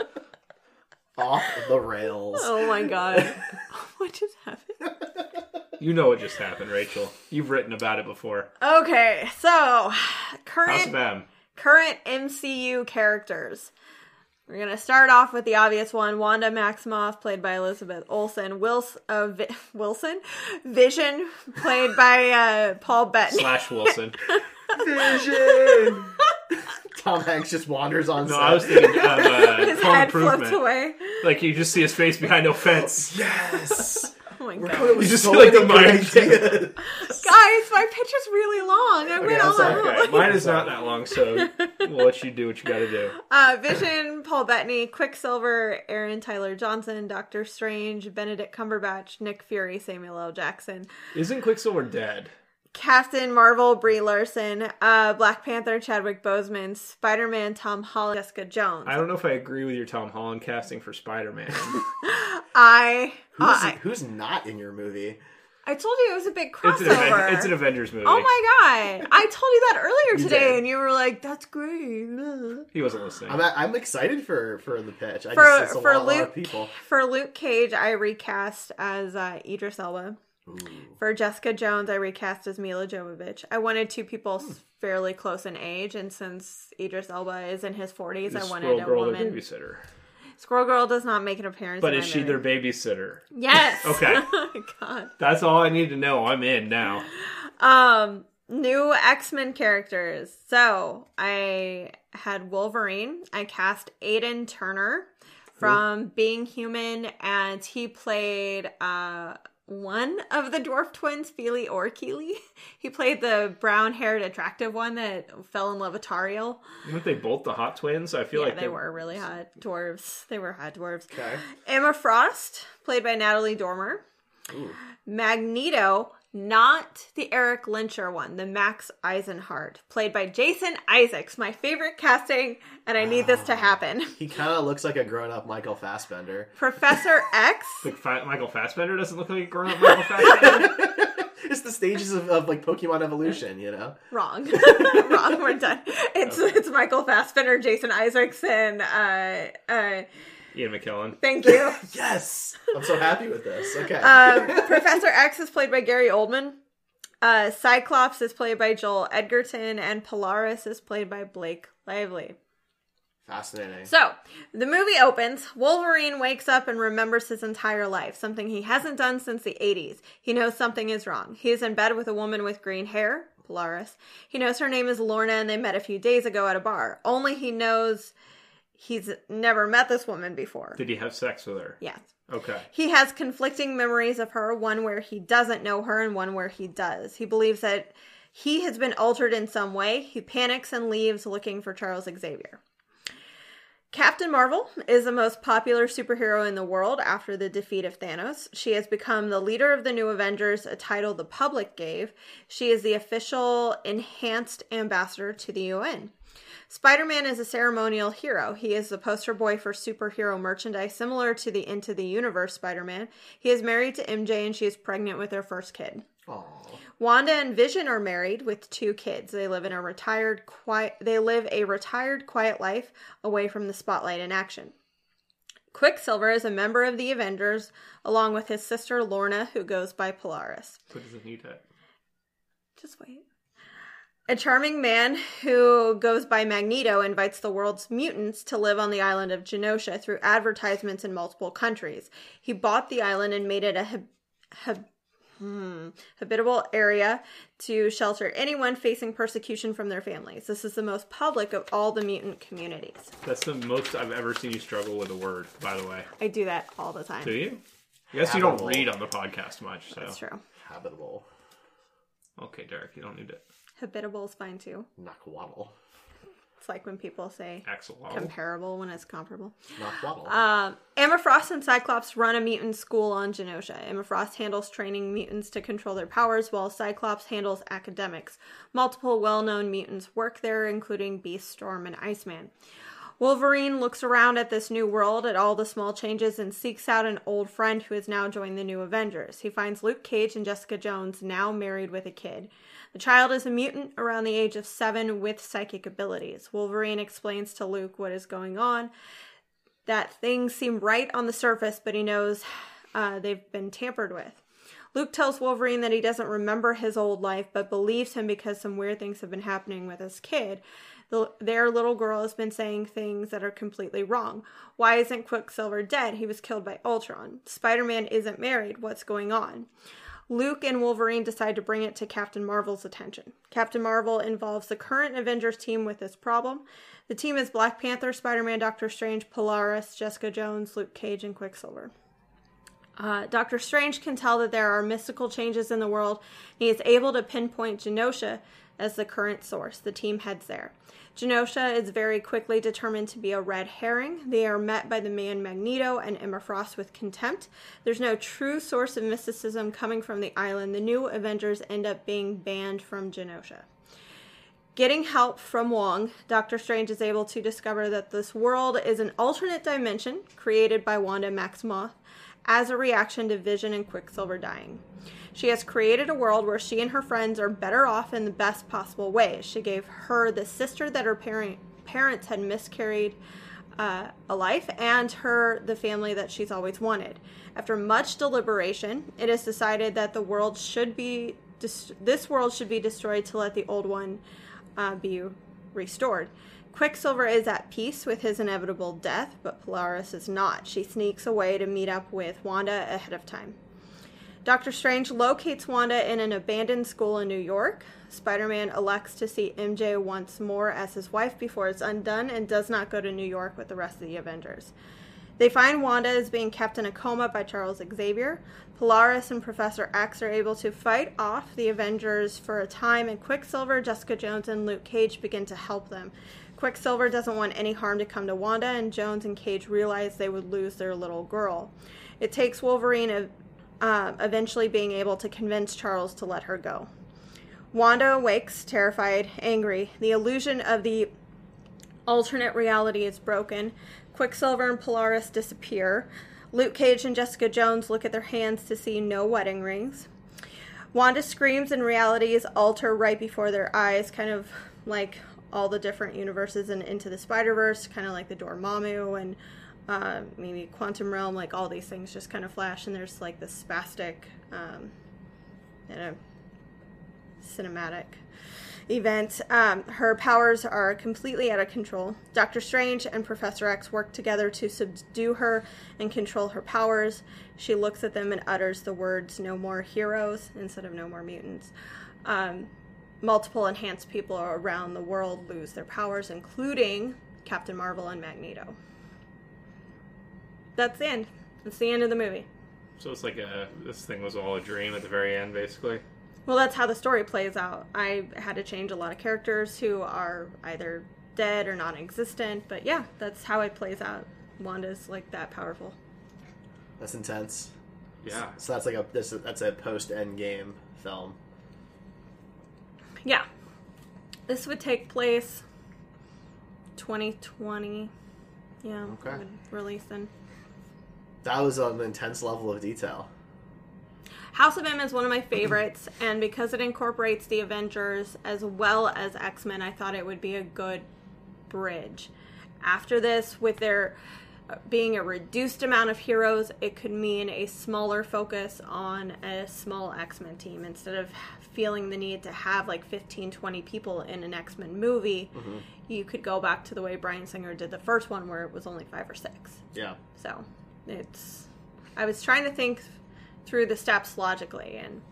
Off the rails. Oh my god. What just happened? You know what just happened, Rachel. You've written about it before. Okay, so House of current M. current M C U characters. We're gonna start off with the obvious one: Wanda Maximoff, played by Elizabeth Olsen. Wils- uh, Vi- Wilson, Vision, played by uh, Paul Bettany. Slash Wilson. Vision. Tom Hanks just wanders on No, set. I was thinking of uh, His Home head floats Improvement. away. Like you just see his face behind no fence. Yes. Oh my We're god, coming up with You just so feel like many the good mind- ideas. guys, my pitch is really long. I went I'm on. sorry. Okay, mine is not that long, so we'll let you do what you got to do. Uh, Vision, Paul Bettany, Quicksilver, Aaron Tyler Johnson, Doctor Strange, Benedict Cumberbatch, Nick Fury, Samuel L. Jackson. Isn't Quicksilver dead? Captain Marvel, Brie Larson, uh, Black Panther, Chadwick Boseman, Spider-Man, Tom Holland, Jessica Jones. I don't know if I agree with your Tom Holland casting for Spider-Man. I, Who's, I, who's not in your movie? I told you it was a big It's an, crossover. Aven- it's an Avengers movie. Oh my god! I told you that earlier You today, did. and you were like, "That's great." He wasn't listening. I'm I'm excited for, for the pitch. I For just, it's a for lot, lot of Luke people. for Luke Cage, I recast as uh, Idris Elba. For Jessica Jones, I recast as Mila Jovovich. I wanted two people Hmm. fairly close in age, and since Idris Elba is in his forties, I Is wanted Squirrel a Girl woman. the babysitter? Squirrel Girl does not make an appearance. But in is my she their movie. babysitter? Yes. Okay. Oh my god. That's all I need to know. I'm in now. Um. New X-Men characters. So I had Wolverine. I cast Aiden Turner from Ooh. Being Human, and he played uh, one of the dwarf twins, Feely or Keely. He played the brown-haired, attractive one that fell in love with Tariel. Weren't they both the hot twins? I feel yeah, like they, they were really hot dwarves. They were hot dwarves. Okay. Emma Frost, played by Natalie Dormer. Ooh. Magneto, not the Eric Lyncher one, the Max Eisenhardt, played by Jason Isaacs, my favorite casting, and I need oh, this to happen. He kind of looks like a grown-up Michael Fassbender. Professor X. Like Fa- Michael Fassbender doesn't look like a grown-up Michael Fassbender? It's the stages of, of like Pokemon evolution, you know? Wrong. Wrong, we're done. It's okay. It's Michael Fassbender, Jason Isaacs, and uh, uh, Ian McKellen. Thank you. Yes! I'm so happy with this. Okay. Um, Professor X is played by Gary Oldman. Uh, Cyclops is played by Joel Edgerton. And Polaris is played by Blake Lively. Fascinating. So, the movie opens. Wolverine wakes up and remembers his entire life, something he hasn't done since the eighties. He knows something is wrong. He is in bed with a woman with green hair, Polaris. He knows her name is Lorna and they met a few days ago at a bar. Only he knows he's never met this woman before. Did he have sex with her? Yes. Okay. He has conflicting memories of her, one where he doesn't know her and one where he does. He believes that he has been altered in some way. He panics and leaves looking for Charles Xavier. Captain Marvel is the most popular superhero in the world after the defeat of Thanos. She has become the leader of the New Avengers, a title the public gave. She is the official enhanced ambassador to the U N. Spider-Man is a ceremonial hero. He is the poster boy for superhero merchandise, similar to the Into the Universe Spider-Man. He is married to M J and she is pregnant with their first kid. Aww. Wanda and Vision are married with two kids. They live in a retired quiet they live a retired quiet life away from the spotlight and action. Quicksilver is a member of the Avengers along with his sister Lorna, who goes by Polaris. What does it need that? Just wait. A charming man who goes by Magneto invites the world's mutants to live on the island of Genosha through advertisements in multiple countries. He bought the island and made it a hab- hab- hmm, habitable area to shelter anyone facing persecution from their families. This is the most public of all the mutant communities. That's the most I've ever seen you struggle with a word, by the way. I do that all the time. Do you? I guess you don't read on the podcast much. So. That's true. Habitable. Okay, Derek, you don't need it. Habitable is fine too. Knockwaddle. It's like when people say Axolotl. Comparable when it's comparable. Knockwaddle. Um, Emma Frost and Cyclops run a mutant school on Genosha. Emma Frost handles training mutants to control their powers, while Cyclops handles academics. Multiple well-known mutants work there, including Beast, Storm, and Iceman. Wolverine looks around at this new world, at all the small changes, and seeks out an old friend who has now joined the New Avengers. He finds Luke Cage and Jessica Jones, now married with a kid. The child is a mutant around the age of seven with psychic abilities. Wolverine explains to Luke what is going on, that things seem right on the surface, but he knows uh, they've been tampered with. Luke tells Wolverine that he doesn't remember his old life, but believes him because some weird things have been happening with his kid. The, their little girl has been saying things that are completely wrong. Why isn't Quicksilver dead? He was killed by Ultron. Spider-Man isn't married. What's going on? Luke and Wolverine decide to bring it to Captain Marvel's attention. Captain Marvel involves the current Avengers team with this problem. The team is Black Panther, Spider-Man, Doctor Strange, Polaris, Jessica Jones, Luke Cage, and Quicksilver. Uh, Doctor Strange can tell that there are mystical changes in the world. He is able to pinpoint Genosha as the current source. The team heads there. Genosha is very quickly determined to be a red herring. They are met by the man Magneto and Emma Frost with contempt. There's no true source of mysticism coming from the island. The New Avengers end up being banned from Genosha. Getting help from Wong, Doctor Strange is able to discover that this world is an alternate dimension created by Wanda Maximoff as a reaction to Vision and Quicksilver dying. She has created a world where she and her friends are better off in the best possible ways. She gave her the sister that her parent, parents had miscarried uh, a life, and her the family that she's always wanted. After much deliberation, it is decided that the world should be dis- this world should be destroyed to let the old one uh, be restored. Quicksilver is at peace with his inevitable death, but Polaris is not. She sneaks away to meet up with Wanda ahead of time. Doctor Strange locates Wanda in an abandoned school in New York. Spider-Man elects to see M J once more as his wife before it's undone and does not go to New York with the rest of the Avengers. They find Wanda is being kept in a coma by Charles Xavier. Polaris and Professor X are able to fight off the Avengers for a time, and Quicksilver, Jessica Jones, and Luke Cage begin to help them. Quicksilver doesn't want any harm to come to Wanda, and Jones and Cage realize they would lose their little girl. It takes Wolverine uh, eventually being able to convince Charles to let her go. Wanda awakes, terrified, angry. The illusion of the alternate reality is broken. Quicksilver and Polaris disappear. Luke Cage and Jessica Jones look at their hands to see no wedding rings. Wanda screams and realities alter right before their eyes, kind of like all the different universes in Into the Spider-Verse, kind of like the Dormammu and uh, maybe Quantum Realm, like all these things just kind of flash, and there's like this spastic, um, you know, cinematic event. Um, her powers are completely out of control. Doctor Strange and Professor X work together to subdue her and control her powers. She looks at them and utters the words, "No more heroes," instead of "no more mutants." Um, multiple enhanced people around the world lose their powers, including Captain Marvel and Magneto. That's the end. That's the end of the movie. So it's like a, this thing was all a dream at the very end, basically? Well, that's how the story plays out. I had to change a lot of characters who are either dead or non-existent, but yeah, that's how it plays out. Wanda's like that powerful. That's intense. Yeah. So that's like a this that's a post-Endgame film. Yeah. This would take place twenty twenty. Yeah. Okay. Would release then. That was an intense level of detail. House of M is one of my favorites, and because it incorporates the Avengers as well as X-Men, I thought it would be a good bridge. After this, with there being a reduced amount of heroes, it could mean a smaller focus on a small X-Men team. Instead of feeling the need to have like fifteen, twenty people in an X-Men movie, mm-hmm. you could go back to the way Bryan Singer did the first one, where it was only five or six. Yeah. So, it's... I was trying to think through the steps logically, and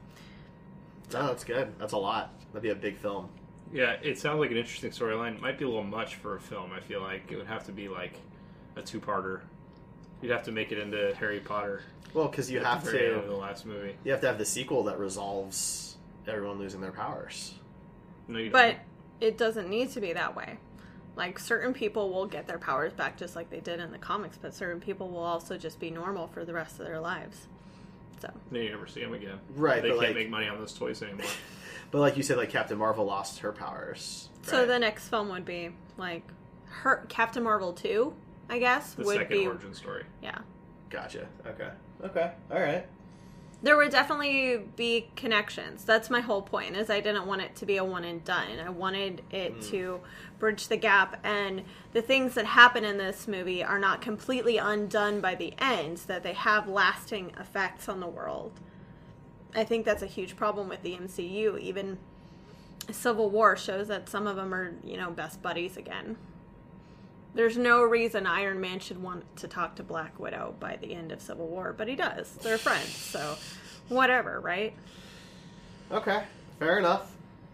no, that's good. That's a lot. That'd be a big film. Yeah, it sounds like an interesting storyline. It might be a little much for a film. I feel like it would have to be like a two-parter. You'd have to make it into Harry Potter. Well, because you at have the very to end of the last movie. You have to have the sequel that resolves everyone losing their powers. No, you but don't. It doesn't need to be that way. Like, certain people will get their powers back just like they did in the comics, but certain people will also just be normal for the rest of their lives. So. Then you never see them again. Right, They but can't like, make money on those toys anymore. But like you said, like Captain Marvel lost her powers. So right? the next film would be like her Captain Marvel two, I guess. The would second be origin story. Yeah. Gotcha. Okay. Okay. All right. There would definitely be connections. That's my whole point, is I didn't want it to be a one and done. I wanted it mm. to bridge the gap, and the things that happen in this movie are not completely undone by the end, that they have lasting effects on the world. I think that's a huge problem with the M C U. Even Civil War shows that some of them are, you know, best buddies again. There's no reason Iron Man should want to talk to Black Widow by the end of Civil War, but he does. They're friends, so whatever, right? Okay, fair enough.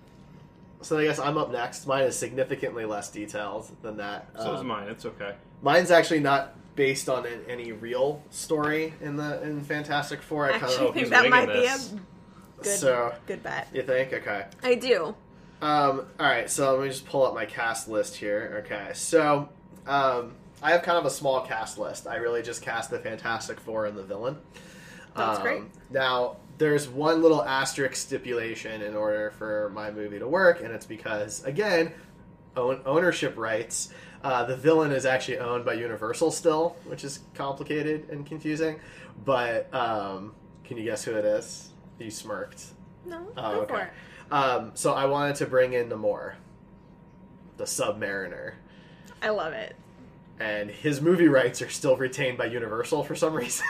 So I guess I'm up next. Mine is significantly less detailed than that. So um, is mine. It's okay. Mine's actually not based on an, any real story in the in Fantastic Four. I I kind actually of think that might this. be a good, so, good bet. You think? Okay. I do. Um, all right, so let me just pull up my cast list here. Okay, so um, I have kind of a small cast list. I really just cast the Fantastic Four and the villain. That's um, great. Now, there's one little asterisk stipulation in order for my movie to work, and it's because, again, own, ownership rights. Uh, the villain is actually owned by Universal still, which is complicated and confusing. But um, can you guess who it is? You smirked. No, Oh, go okay. for it. Um, so I wanted to bring in Namor, the Submariner. I love it. and his movie rights are still retained by Universal for some reason.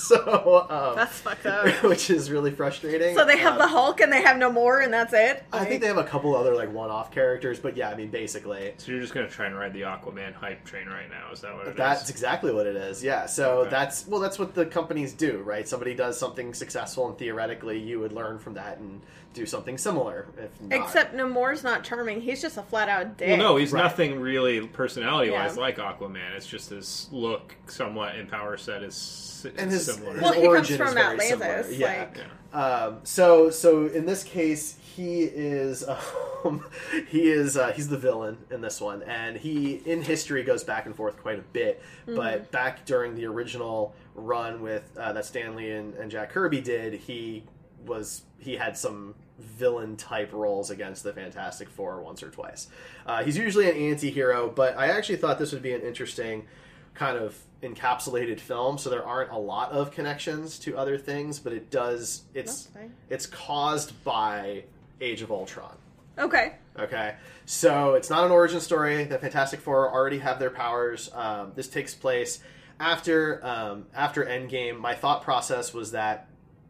so um, That's fucked up. which is really frustrating. So they have um, the Hulk and they have Namor, and that's it. I think they have a couple other like one-off characters, but yeah, I mean, basically, So you're just gonna try and ride the Aquaman hype train right now? Is that what it that's is? exactly what it is. Yeah. So Okay. that's well, that's what the companies do, right? Somebody does something successful, and theoretically, you would learn from that and do something similar. If not. Except Namor's not charming. He's just a flat out dick. Well, no, he's Right. nothing really personality-wise Yeah. like Aquaman. It's just his look, somewhat in power set, is si- and his, similar. his Well, he comes origin from is very Atlantis, similar. Yeah. like- Yeah. Um, so so in this case, he is um, he is uh, he's the villain in this one, and he in history goes back and forth quite a bit. Mm-hmm. But back during the original run with uh, that Stan Lee and, and Jack Kirby did, he was he had some villain type roles against the Fantastic Four once or twice. Uh, he's usually an anti-hero, but I actually thought this would be an interesting kind of encapsulated film, so there aren't a lot of connections to other things, but it does it's That's fine. it's caused by Age of Ultron. Okay. Okay, so it's not an origin story. The Fantastic Four already have their powers. Um, this takes place after um, after Endgame. My thought process was that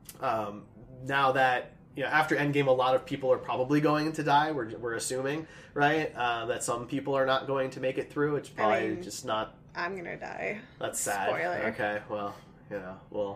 um, now that you know, after Endgame, a lot of people are probably going to die. We're we're assuming, right, uh, that some people are not going to make it through. It's probably mean- just not. I'm gonna die. That's sad. Spoiler. Okay, well, you know, well.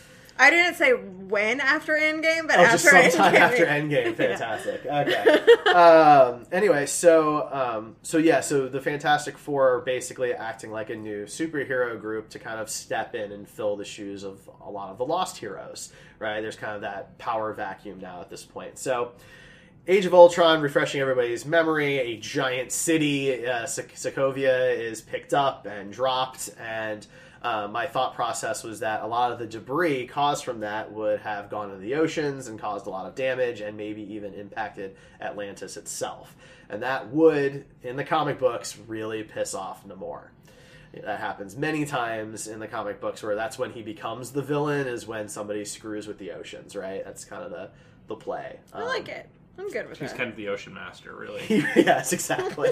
I didn't say when after Endgame, but Oh, after just sometime Endgame. after Endgame. Fantastic. Okay. um, anyway, so um, so yeah, so the Fantastic Four are basically acting like a new superhero group to kind of step in and fill the shoes of a lot of the lost heroes. Right? There's kind of that power vacuum now at this point. So. Age of Ultron, refreshing everybody's memory, a giant city, uh, Sok- Sokovia, is picked up and dropped, and uh, my thought process was that a lot of the debris caused from that would have gone into the oceans and caused a lot of damage and maybe even impacted Atlantis itself. And that would, in the comic books, really piss off Namor. That happens many times in the comic books where that's when he becomes the villain, is when somebody screws with the oceans, right? That's kind of the, the play. I like it. I'm good with He's that. kind of the ocean master, really. Yes, exactly.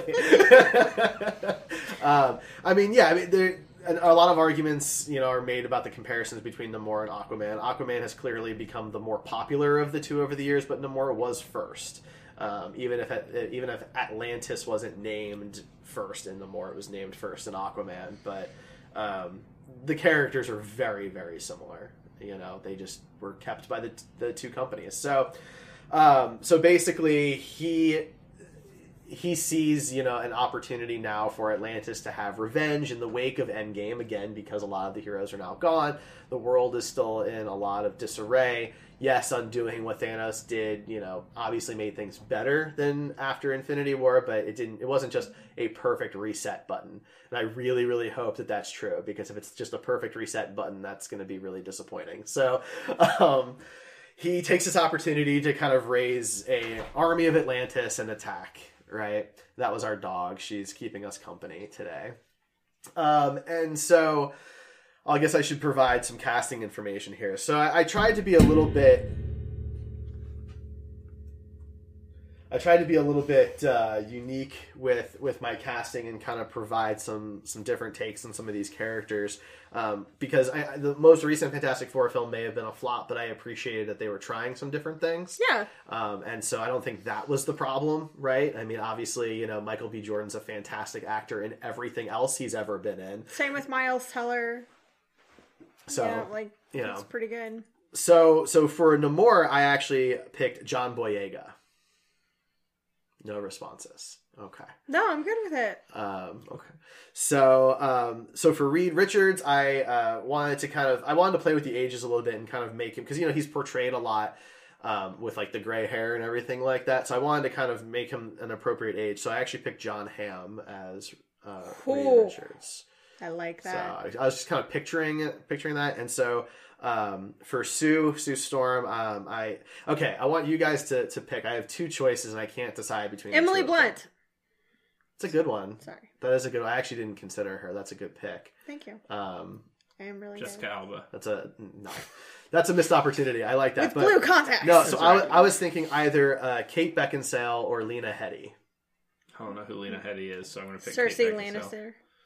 um, I mean, yeah, I mean, there a lot of arguments, you know, are made about the comparisons between Namor and Aquaman. Aquaman has clearly become the more popular of the two over the years, but Namor was first. Um, even if even if Atlantis wasn't named first in Namor, it was named first in Aquaman. But um, the characters are very, very similar. You know, they just were kept by the the two companies. So. Um, so basically, he he sees, you know, an opportunity now for Atlantis to have revenge in the wake of Endgame, again, because a lot of the heroes are now gone. The world is still in a lot of disarray. Yes, undoing what Thanos did, you know, obviously made things better than after Infinity War, but it didn't. It wasn't just a perfect reset button. And I really, really hope that that's true, because if it's just a perfect reset button, that's going to be really disappointing. So, um... he takes this opportunity to kind of raise a army of Atlantis and attack, right? That was our dog. She's keeping us company today. Um, and so I guess I should provide some casting information here. So I, I tried to be a little bit... I tried to be a little bit uh, unique with, with my casting and kind of provide some, some different takes on some of these characters. Um, because I, the most recent Fantastic Four film may have been a flop, but I appreciated that they were trying some different things. Yeah. Um, and so I don't think that was the problem, right? I mean, obviously, you know, Michael B. Jordan's a fantastic actor in everything else he's ever been in. Same with Miles Teller. So, yeah, like, you know. it's pretty good. So, so for Namor, I actually picked John Boyega. No responses. Okay. No, I'm good with it. Um, okay. So, um, so for Reed Richards, I uh, wanted to kind of, I wanted to play with the ages a little bit and kind of make him, because, you know, he's portrayed a lot um, with, like, the gray hair and everything like that. So I wanted to kind of make him an appropriate age. So I actually picked John Hamm as uh, Reed Cool. Richards. I like So that. I, I was just kind of picturing it, picturing that. And so um, for Sue, Sue Storm, um, I, okay, I want you guys to, to pick. I have two choices and I can't decide between the Emily two of them. Blunt. It's a good one. Sorry. That is a good one. I actually didn't consider her. That's a good pick. Thank you. Um, I am really Jessica good. Alba. that's a, no, that's a missed opportunity. I like that. With but blue contacts. no, so That's I, was- right. I was thinking either uh, Kate Beckinsale or Lena Headey. I don't know who Lena Headey is, so I'm going to pick Cersei Kate Beckinsale. Lannister.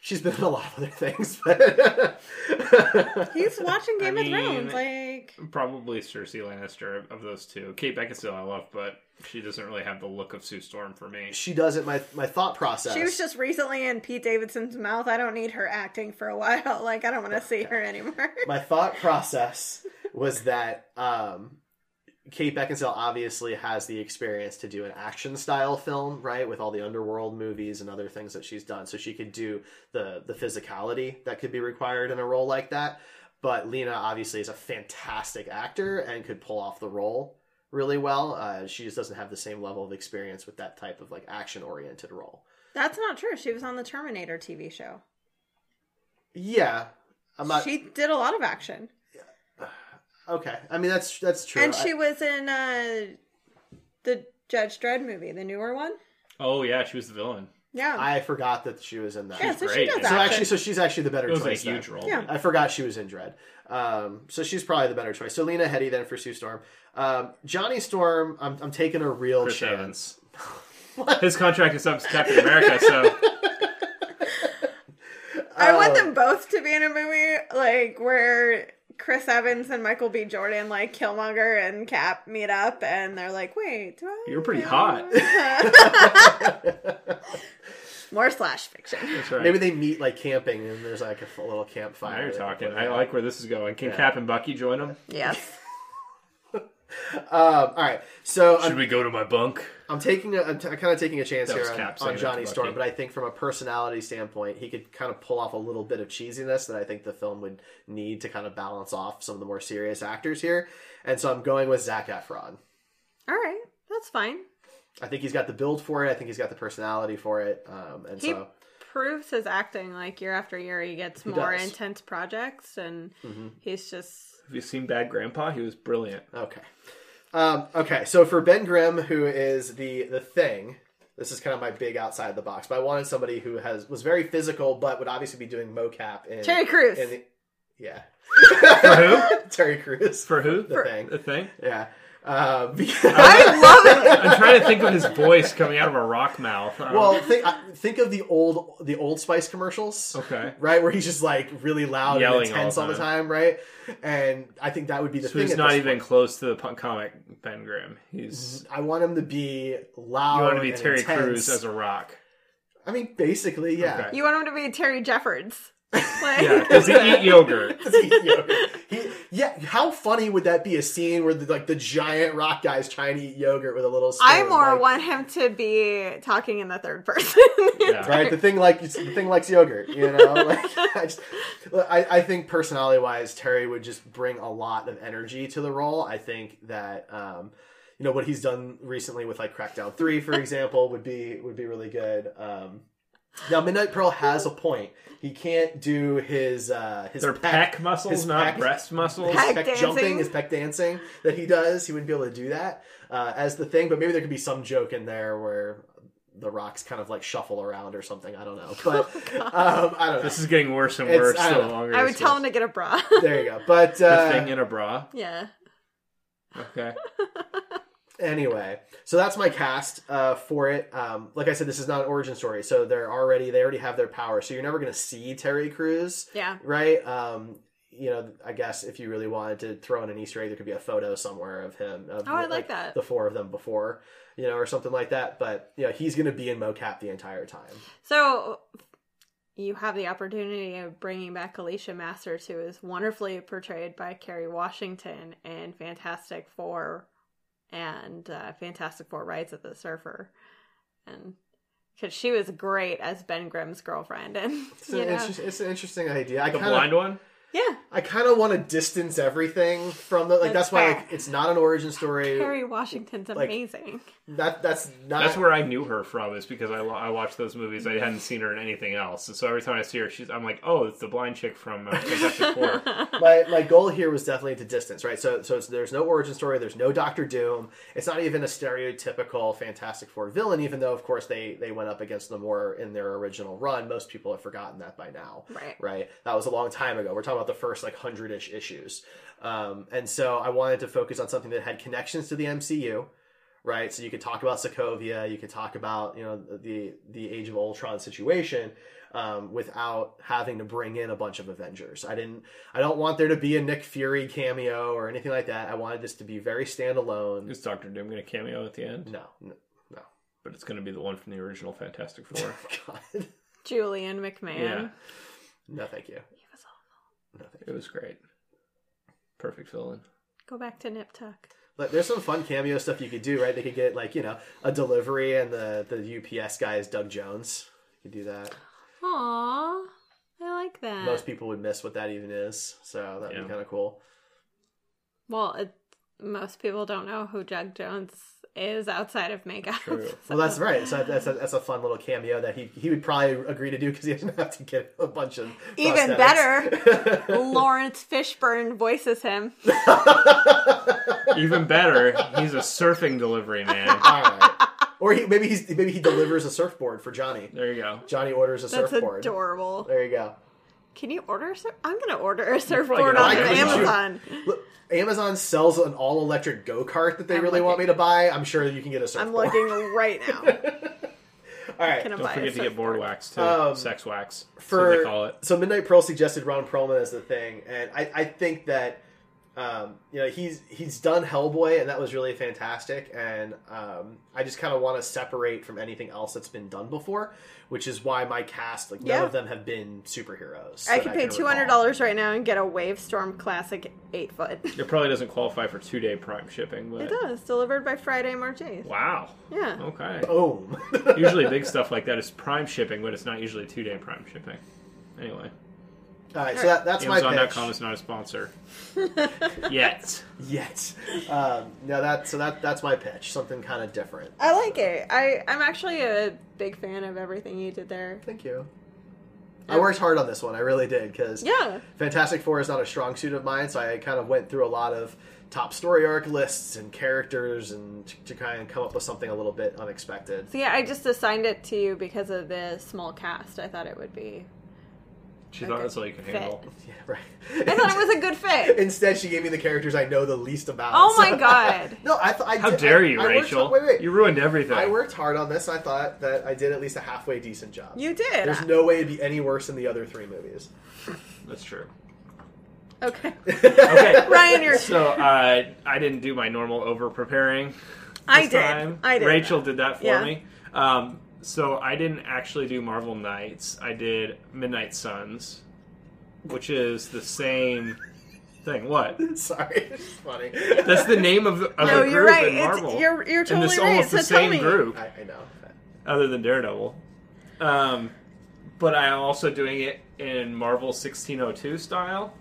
She's been in a lot of other things. But He's watching Game I of mean, Thrones. Like, Probably Cersei Lannister of those two. Kate Beckinsale I love, but she doesn't really have the look of Sue Storm for me. she doesn't. My my thought process. she was just recently in Pete Davidson's mouth. I don't need her acting for a while. Like, I don't want to see her anymore. my thought process was that um, Kate Beckinsale obviously has the experience to do an action style film, right? With all the underworld movies and other things that she's done. So she could do the, the physicality that could be required in a role like that. But Lena obviously is a fantastic actor and could pull off the role really well. Uh, she just doesn't have the same level of experience with that type of like action oriented role. That's not true. She was on the Terminator T V show. Yeah. I'm not... She did a lot of action. Okay. I mean, that's, that's true. And she I... was in uh, the Judge Dredd movie, the newer one. Oh yeah, she was the villain. Yeah. I forgot that she was in that. yeah, so great. she does So action. actually, so she's actually the better It was a choice. huge then. role. Yeah. I forgot she was in Dread. Um, so she's probably the better choice. So Lena Headey then for Sue Storm. Um, Johnny Storm, I'm, I'm taking a real Chris chance. Evans. His contract is up to Captain America, so I want Uh, them both to be in a movie, like, where Chris Evans and Michael B. Jordan, like, Killmonger and Cap meet up, and they're like, wait, do I... you're pretty hot. More slash fiction. That's right. Maybe they meet like camping and there's like a little campfire. Now you're that they talking. put I in. like where this is going. Can Yeah. Cap and Bucky join him? Yes. Um, all right, so Should I'm, we go to my bunk? I'm taking a, I'm t- kind of taking a chance That here was on, Cap saying on that Johnny to Storm, Bucky. but I think from a personality standpoint, he could kind of pull off a little bit of cheesiness that I think the film would need to kind of balance off some of the more serious actors here. And so I'm going with Zac Efron. All right. That's fine. I think he's got the build for it. I think he's got the personality for it. Um, and He so proves his acting, like, year after year. He gets He more does. intense projects, and Mhm. he's just... Have you seen Bad Grandpa? He was brilliant. Okay. Um, okay, so for Ben Grimm, who is the the Thing, this is kind of my big outside the box, but I wanted somebody who has was very physical, but would obviously be doing mocap in Terry Crews. In the, yeah. For who? Terry Crews. For who? The Thing. The Thing? Yeah. Um, because, I love it! I'm trying to think of his voice coming out of a rock mouth. I don't well, know. think I- think of the old the Old Spice commercials. Okay. Right, where he's just like really loud Yelling and intense all all the the time, right? And I think that would be the So thing. he's at not this even point. close to the pu- comic Ben Grimm. He's I want him to be loud. you want to be and Terry intense. Crews as a rock. I mean, basically, yeah. Okay. You want him to be Terry Jeffords. Like, Yeah. Does he eat yogurt? Does he eat yogurt? He, yeah, how funny would that be? A scene where the, like the giant rock guy's trying to eat yogurt with a little spoon. I more like, want him to be talking in the third person. Yeah. right. The thing like the thing likes yogurt, you know. Like I, just, I, I think personality wise, Terry would just bring a lot of energy to the role. I think that um, you know what he's done recently with like Crackdown three, for example, would be would be really good. Um, now, Midnight Pearl has a point. He can't do his uh, his They're peck, pec muscles, his not pec- breast muscles. his Peck peck dancing. jumping, his peck dancing that he does. He wouldn't be able to do that uh, as the Thing, but maybe there could be some joke in there where the rocks kind of like shuffle around or something. I don't know, but um, I don't know. This is getting worse and It's- worse I the don't know. longer. I this would tell goes. him to get a bra. There you go. But The uh, Thing in a bra. Yeah. Okay. anyway, so that's my cast uh, for it. Um, like I said, this is not an origin story, so they're already they already have their power. So you're never going to see Terry Crews, Yeah. right? Um, you know, I guess if you really wanted to throw in an Easter egg, there could be a photo somewhere of him. Of, Oh, I like that. The four of them before, you know, or something like that. But you know, he's going to be in mocap the entire time. So you have the opportunity of bringing back Alicia Masters, who is wonderfully portrayed by Kerry Washington in Fantastic Four and uh, Fantastic Four Rise of the Surfer. And because she was great as Ben Grimm's girlfriend. And, It's, you an, know, inter- it's an interesting idea. I The kind blind of, one? yeah, I kind of want to distance everything from the like. That's, That's why fair. like, it's not an origin story. Kerry Washington's like, amazing. That that's not. That's where I knew her from, is because I, wa- I watched those movies. I hadn't seen her in anything else. And so every time I see her, she's I'm like, oh, it's the blind chick from uh, Fantastic Four. my my goal here was definitely to distance, right? So so it's, there's no origin story, there's no Doctor Doom. It's not even a stereotypical Fantastic Four villain, even though of course they they went up against them more in their original run. Most people have forgotten that by now, Right. Right? That was a long time ago. We're talking about the first like hundred-ish issues, um, and so I wanted to focus on something that had connections to the M C U. right? So you could talk about Sokovia, you could talk about, you know, the the Age of Ultron situation um, without having to bring in a bunch of Avengers. I didn't. I don't want there to be a Nick Fury cameo or anything like that. I wanted this to be very standalone. Is Doctor Doom going to cameo at the end? No, no, no. But it's going to be the one from the original Fantastic Four. God. Julian McMahon. Yeah. No, thank you. He was awful. No, thank It was great. Perfect villain. Go back to Nip Tuck. But there's some fun cameo stuff you could do, right? They could get like, you know, a delivery and the, the U P S guy is Doug Jones. You could do that. Aww. I like that. Most people would miss what that even is, so that'd Yeah. be kind of cool. Well, it, most people don't know who Doug Jones is outside of makeup. True. So- Well, that's right. So that's a, that's a fun little cameo that he he would probably agree to do because he doesn't have to get a bunch of Even prosthetics. better, Lawrence Fishburne voices him. Even better, he's a surfing delivery man. All right. Or he maybe he's maybe he delivers a surfboard for Johnny. There you go. Johnny orders a That's surfboard. adorable. There you go. Can you order a surf? I'm going to order a surfboard get on it on Amazon. Look, Amazon sells an all electric go kart that they I'm really want me looking. to buy. I'm sure you can get a surfboard. I'm looking right now. All right. Can I Don't buy a forget to get board surfboard? wax too. Um, Sex wax. That's for what they call it. So Midnight Pearl suggested Ron Perlman as the thing, and I, I think that um, you know he's he's done Hellboy, and that was really fantastic. And um, I just kind of want to separate from anything else that's been done before, which is why my cast, like Yeah. none of them have been superheroes. I that could pay can two hundred recall. dollars right now and get a Wavestorm Classic eight foot. It probably doesn't qualify for two day Prime shipping, but It does. Delivered by Friday, March eighth. wow. Yeah. Okay. Boom. Usually big stuff like that is Prime shipping, but it's not usually two day Prime shipping. Anyway, All right, so that, that's my Amazon dot pitch. com is not a sponsor yet. Yet, um, no, that so that that's my pitch. Something kind of different. I like it. I, I'm actually a big fan of everything you did there. Thank you. I worked hard on this one. I really did because Yeah. Fantastic Four is not a strong suit of mine, so I kind of went through a lot of top story arc lists and characters and to, to kind of come up with something a little bit unexpected. So yeah, I just assigned it to you because of the small cast. I thought it would be. She a thought good that's all you could fit. handle. Yeah, right. I thought it was a good fit. Instead, she gave me the characters I know the least about. Oh my so- god. no, I thought I How did, dare I, you, I worked Rachel? hard- wait, wait. You ruined everything. I worked hard on this. And I thought that I did at least a halfway decent job. You did. There's no way it'd be any worse than the other three movies. That's true. Okay. Okay. Ryan, you're. So uh, I didn't do my normal over preparing. I did. Time. I did. Rachel did that for Yeah. me. Um, so I didn't actually do Marvel Knights. I did Midnight Suns, which is the same thing. What? Sorry, it's funny. That's the name of the, of No, the you're group right. in It's, Marvel. you're you're and totally this right. almost So the tell same me. group, I, I know. other than Daredevil. Um, but I'm also doing it in Marvel sixteen oh two style.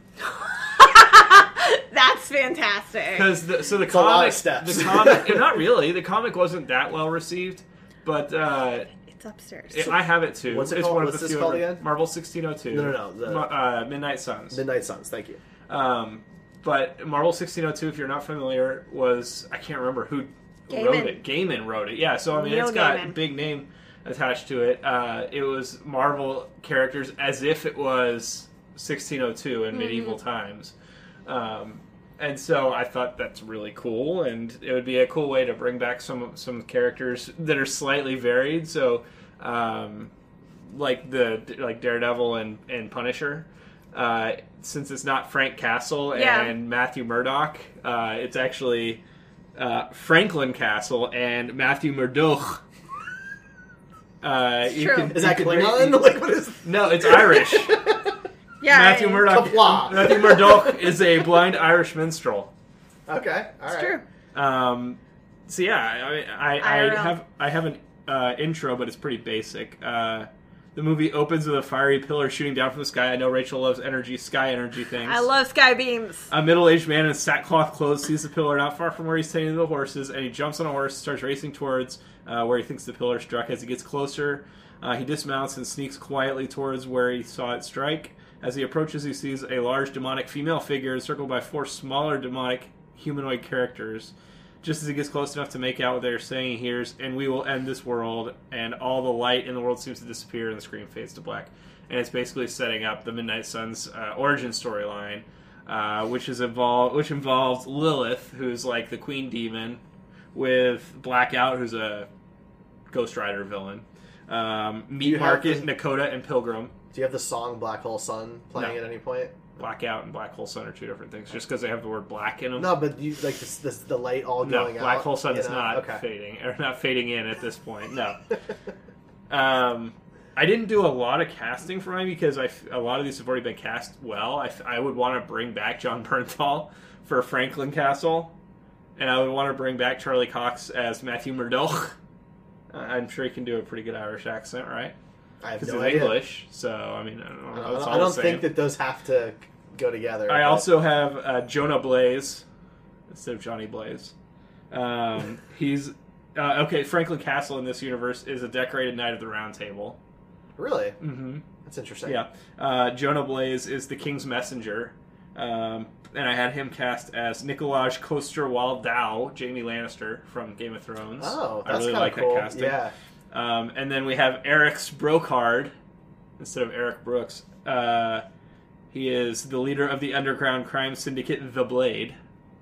That's fantastic. Because the, so the a lot comic, of steps. the comic, not really. The comic wasn't that well received, but uh, It's upstairs. it, I have it too. What's it it's called? one What's of the this few called other- again? Marvel sixteen oh two. No, no, no, the- Ma- uh, Midnight Suns. Midnight Suns. Thank you. Um, but Marvel sixteen oh two, if you're not familiar, was I can't remember who Gaiman. wrote it. Gaiman wrote it. Yeah, so I mean, Neil it's got Gaiman. big name attached to it. Uh, it was Marvel characters as if it was sixteen oh two in Mm-hmm. medieval times. Um, and so I thought that's really cool, and it would be a cool way to bring back some some characters that are slightly varied. So, um, like the like Daredevil and, and Punisher. Uh, since it's not Frank Castle and Yeah. Matthew Murdock, uh, it's actually uh, Franklin Castle and Matthew Murdoch. Uh, you true. can- Is you that can Klingon? read- like what is? No, it's Irish. yeah, Matthew I- Murdoch. Kapla. Matthew Murdoch is a blind Irish minstrel. Okay, all right. It's true. Um, so yeah, I, I, I R I L. have I have an uh, intro, but it's pretty basic. Uh, the movie opens with a fiery pillar shooting down from the sky. I know Rachel loves energy, sky energy things. I love sky beams. A middle-aged man in sackcloth clothes sees the pillar not far from where he's tending to the horses, and he jumps on a horse, starts racing towards uh, where he thinks the pillar struck. As he gets closer, uh, he dismounts and sneaks quietly towards where he saw it strike. As he approaches, he sees a large demonic female figure encircled by four smaller demonic humanoid characters. Just as he gets close enough to make out what they're saying, he hears, "And we will end this world," and all the light in the world seems to disappear, and the screen fades to black. And it's basically setting up the Midnight Suns uh, origin storyline, uh, which is involved, which involves Lilith, who's like the queen demon, with Blackout, who's a Ghost Rider villain. Um, you Meat have Market, the- Nakota, and Pilgrim. Do you have the song Black Hole Sun playing No. at any point? Blackout and Black Hole Sun are two different things, just because they have the word black in them. No, but you like this, this the light all No, going out. Black Hole Sun you is know? not okay. fading, or not fading in at this point. No. um, I didn't do a lot of casting for mine because I f- a lot of these have already been cast well. I, f- I would want to bring back John Bernthal for Franklin Castle, and I would want to bring back Charlie Cox as Matthew Murdoch. I'm sure he can do a pretty good Irish accent, right? I have Because no he's idea. English, so I mean, I don't know. I don't, It's I all don't the same. think that those have to go together. I but- also have uh, Jonah Blaze instead of Johnny Blaze. Um, he's uh, okay. Franklin Castle in this universe is a decorated knight of the Round Table. really. Mm-hmm. That's interesting. Yeah, uh, Jonah Blaze is the King's Messenger, um, and I had him cast as Nikolaj Coster-Waldau, Jaime Lannister from Game of Thrones. Oh, I that's really kind like of cool. that casting. Yeah. Um, and then we have Eric Brokard instead of Eric Brooks. Uh, he is the leader of the underground crime syndicate, The Blade.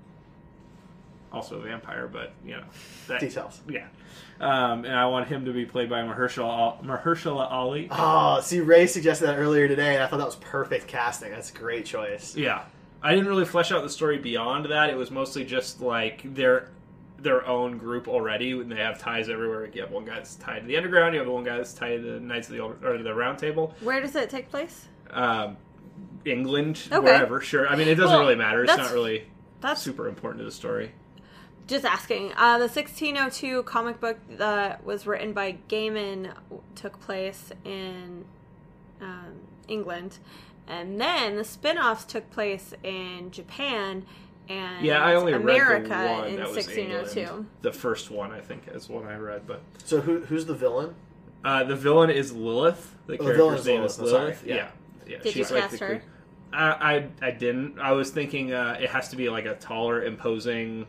Also a vampire, but, you know. That, Details. Yeah. Um, and I want him to be played by Mahershala, Mahershala Ali. Oh, see, Ray suggested that earlier today, and I thought that was perfect casting. That's a great choice. Yeah. I didn't really flesh out the story beyond that. It was mostly just, like, their their own group already, and they have ties everywhere. You have one guy that's tied to the underground, you have one guy that's tied to the Knights of the Old, or the Round Table. Where does it take place? Um, England, Okay. wherever, sure. I mean, it doesn't Well, really matter. It's that's- not really That's super important to the story. just asking. Uh, the sixteen oh two comic book that was written by Gaiman took place in um, England, and then the spin-offs took place in Japan and Yeah, I only America read the one in that was sixteen oh two. England. The first one, I think, is one I read. But So who who's the villain? uh, the villain is Lilith. The Oh, the villain's character's name Lilith. is Oh, sorry. Lilith. Yeah. Yeah, yeah. Did you she's like cast the her? queen. I, I I didn't. I was thinking uh, it has to be like a taller, imposing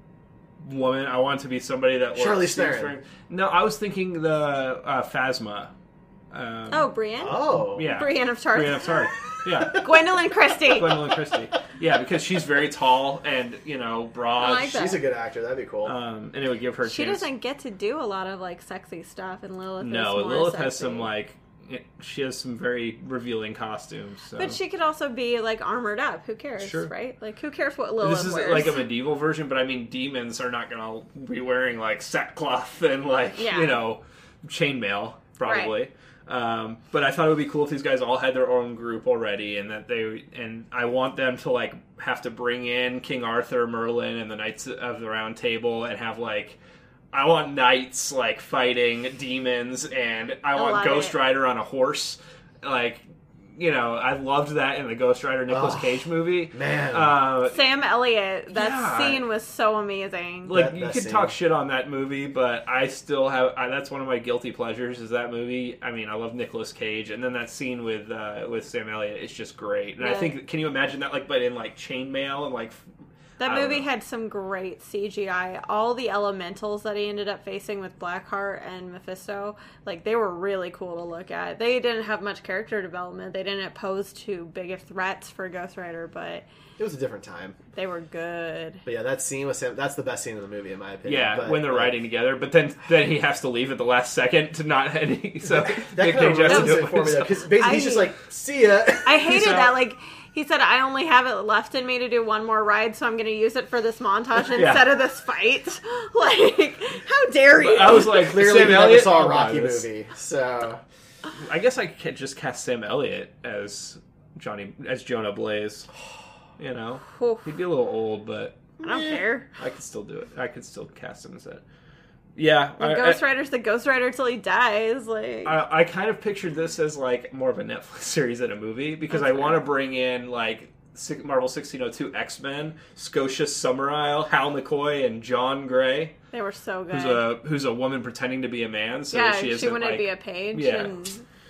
woman. I want it to be somebody that Charlize looks- seems Theron. very- No, I was thinking the uh, Phasma. Um, Oh, Brienne? Oh. yeah, Brienne of Tarth. Brienne of Tarth. Yeah. Gwendolyn Christie. Gwendolyn Christie. Yeah, because she's very tall and, you know, broad. I like that. She's a good actor. That'd be cool. Um, and it would give her a She chance. doesn't get to do a lot of like sexy stuff, and Lilith is No, more Lilith has sexy. some, like, it, she has some very revealing costumes. So. But she could also be like armored up. Who cares, Sure. right? Like, who cares what Lilith This is wears? like a medieval version, but I mean, demons are not going to be wearing, like, sackcloth and, like, Yeah. you know, chainmail, probably. Um, but I thought it would be cool if these guys all had their own group already, and that they and I want them to like have to bring in King Arthur, Merlin, and the Knights of the Round Table, and have like I want knights like fighting demons, and I I want love Ghost it. Rider on a horse, like. You know, I loved that in the Ghost Rider Nicolas Oh, Cage movie. man. uh, Sam Elliott. That Yeah. scene was so amazing. like That- you that could scene. talk shit on that movie, but I still have I, that's one of my guilty pleasures is that movie. I mean, I love Nicolas Cage, and then that scene with uh, with Sam Elliott is just great. And I Yeah. think, can you imagine that, like, but in like chainmail and like That I don't movie know. had some great C G I. All the elementals that he ended up facing with Blackheart and Mephisto, like, they were really cool to look at. They didn't have much character development. They didn't pose too big of threats for Ghost Rider, but It was a different time. they were good. But yeah, that scene was that's the best scene in the movie in my opinion. yeah, But, when they're like, riding together, but then then he has to leave at the last second to not any. So That Nick kind of Cage has to ruins do it for me though, himself. because basically he's I- just like, "See ya." I hated out. that. Like, he said, I only have it left in me to do one more ride, so I'm going to use it for this montage Yeah. instead of this fight. Like, how dare you? I was like, Clearly, Sam you never Elliott saw a I'll buy Rocky this. movie, so I guess I could just cast Sam Elliott as Johnny as Jonah Blaze. You know, Oof. he'd be a little old, but I don't care. I could still do it. I could still cast him as that. Yeah, The I, Ghost I, Rider's the Ghost Rider till he dies. Like, I, I kind of pictured this as like more of a Netflix series than a movie because That's I want fair. to bring in like si- Marvel sixteen oh two X-Men, Scotia Summerisle, Hal McCoy, and John Gray, they were so good. who's a who's a woman pretending to be a man. So yeah, she she, isn't wanted like, to be a page. yeah. And,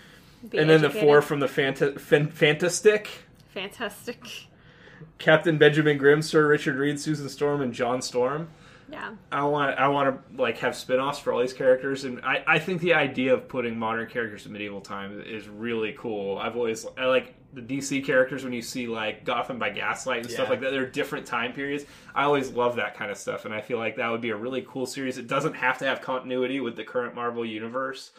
be and then the educated. four from the Fanta- Fan- Fantastic. Fantastic. Captain Benjamin Grimm, Sir Richard Reed, Susan Storm, and John Storm. Yeah. I want I want to like have spin-offs for all these characters, and I, I think the idea of putting modern characters in medieval times is really cool. I've always I like the D C characters when you see like Gotham by Gaslight and Yeah. stuff like that. They're different time periods. I always love that kind of stuff, and I feel like that would be a really cool series. It doesn't have to have continuity with the current Marvel universe.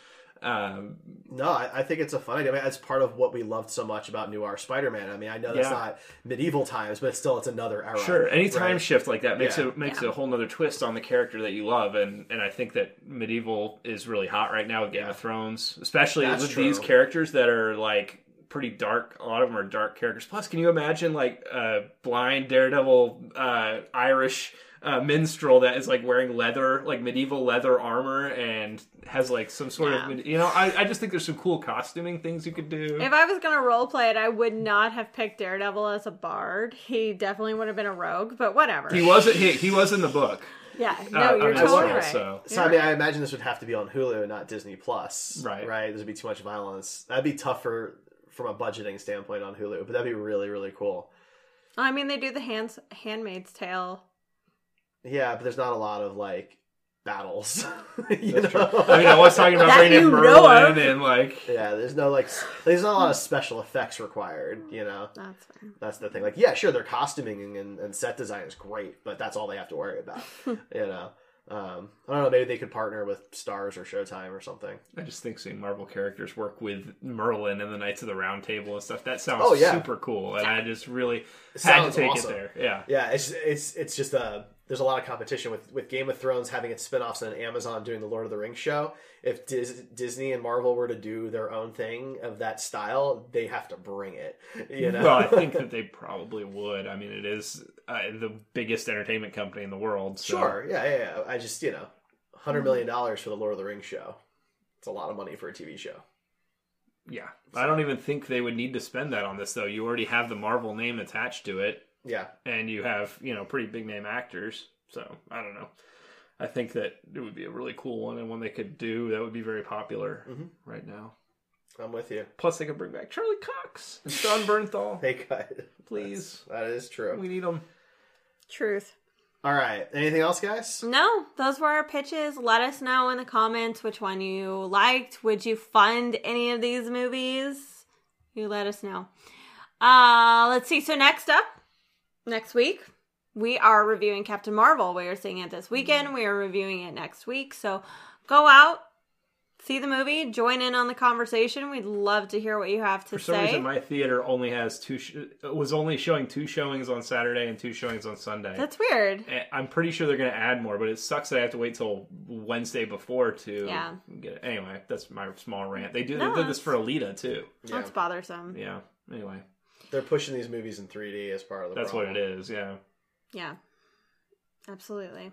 Um, No, I, I think it's a fun idea. I mean, it's part of what we loved so much about Noir Spider-Man. I mean, I know that's Yeah. not medieval times, but still, it's another era. Sure, any time right? shift like that makes Yeah. it makes Yeah. it a whole nother twist on the character that you love, and and I think that medieval is really hot right now with Game Yeah. of Thrones, especially That's with true. these characters that are like pretty dark. A lot of them are dark characters. Plus, can you imagine like a blind Daredevil uh, Irish uh, minstrel that is like wearing leather, like medieval leather armor, and has like some sort Yeah. of, you know, I, I just think there's some cool costuming things you could do. If I was going to roleplay it, I would not have picked Daredevil as a bard. He definitely would have been a rogue, but whatever. He wasn't. He, he was in the book. Yeah, no, Uh, you're I totally will, right. so. So, I mean, I imagine this would have to be on Hulu and not Disney Plus. Right. Right? This would be too much violence. That'd be tough for, from a budgeting standpoint on Hulu, but that'd be really, really cool. I mean, they do the hands, Handmaid's Tale. Yeah, but there's not a lot of, like, battles. you That's know? true. I mean, I was talking about That bringing in you know Merlin of. and like. Yeah, there's no, like, s- there's not a lot of special effects required, you know? That's fair. That's the thing. Like, yeah, sure, their costuming and, and set design is great, but that's all they have to worry about. you know, um, I don't know. Maybe they could partner with Starz or Showtime or something. I just think seeing Marvel characters work with Merlin and the Knights of the Round Table and stuff, that sounds Oh, yeah. super cool. And I just really It had to sounds take awesome. it there. Yeah. Yeah, it's it's it's just a there's a lot of competition with with Game of Thrones having its spin-offs and Amazon doing the Lord of the Rings show. If Dis- Disney and Marvel were to do their own thing of that style, they have to bring it. You know. Well, I think that they probably would. I mean, it is uh, the biggest entertainment company in the world. So. Sure. Yeah, yeah, yeah. I just you know, hundred million dollars for the Lord of the Rings show. It's a lot of money for a T V show. Yeah. I don't even think they would need to spend that on this, though. You already have the Marvel name attached to it. Yeah. And you have, you know, pretty big name actors. So, I don't know. I think that it would be a really cool one and one they could do that would be very popular Mhm. right now. I'm with you. Plus, they could bring back Charlie Cox and Sean Bernthal. They could. Please. That's- that is true. We need them. Truth. All right. Anything else, guys? No, those were our pitches. Let us know in the comments which one you liked. Would you fund any of these movies? You let us know. Uh, let's see. So next up, next week, we are reviewing Captain Marvel. We are seeing it this weekend. We are reviewing it next week. So go out, see the movie, join in on the conversation. We'd love to hear what you have to For some say. reason, my theater only has two. Sh- was only showing two showings on Saturday and two showings on Sunday. That's weird. And I'm pretty sure they're going to add more, but it sucks that I have to wait till Wednesday before to Yeah. get it. Anyway, that's my small rant. They do. No, they did this that's- for Alita too. Yeah. That's bothersome. Yeah. Anyway, They're pushing these movies in three D as part of the that's problem. what it is. Yeah. Yeah, absolutely.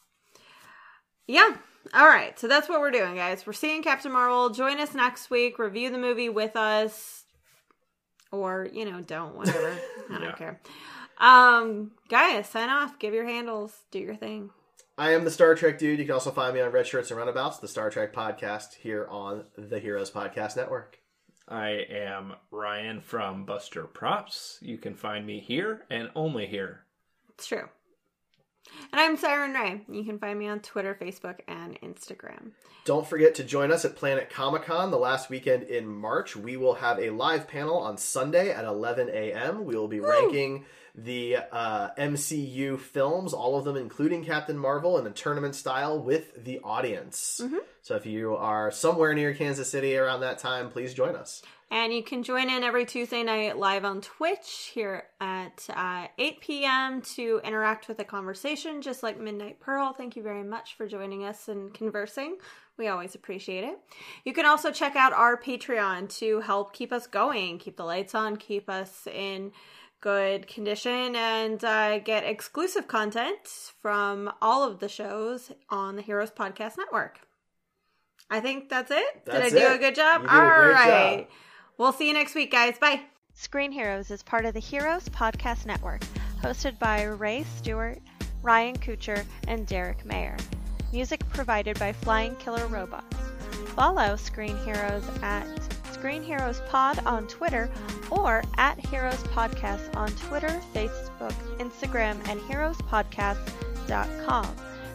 Yeah. All right. So that's what we're doing, guys. We're seeing Captain Marvel. Join us next week. Review the movie with us. Or, you know, don't. Whatever. I don't Yeah. care. Um, guys, sign off. Give your handles. Do your thing. I am the Star Trek dude. You can also find me on Red Shirts and Runabouts, the Star Trek podcast here on the Heroes Podcast Network. I am Ryan from Buster Props. You can find me here and only here. It's true. And I'm Siren Ray. You can find me on Twitter, Facebook, and Instagram. Don't forget to join us at Planet Comic Con the last weekend in March. We will have a live panel on Sunday at eleven a.m. We will be ranking the uh, M C U films, all of them, including Captain Marvel, in a tournament style with the audience. Mm-hmm. So if you are somewhere near Kansas City around that time, please join us. And you can join in every Tuesday night live on Twitch here at uh, eight p.m. to interact with the conversation, just like Midnight Pearl. Thank you very much for joining us and conversing. We always appreciate it. You can also check out our Patreon to help keep us going, keep the lights on, keep us in good condition, and uh, get exclusive content from all of the shows on the Heroes Podcast Network. I think that's it. That's Did I do it. a good job? You did a All great right. job. We'll see you next week, guys. Bye. Screen Heroes is part of the Heroes Podcast Network, hosted by Ray Stewart, Ryan Kuchar, and Derek Mayer. Music provided by Flying Killer Robots. Follow Screen Heroes at Screen Heroes Pod on Twitter or at Heroes Podcast on Twitter, Facebook, Instagram, and heroes podcast dot com.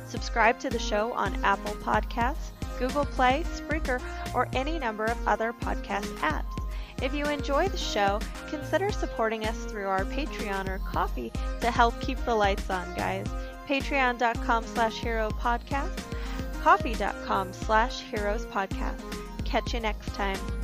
Subscribe to the show on Apple Podcasts, Google Play, Spreaker, or any number of other podcast apps. If you enjoy the show, consider supporting us through our Patreon or Ko-fi to help keep the lights on, guys. Patreon.com slash Hero Podcast, Ko-fi.com slash Heroes Podcast. Catch you next time.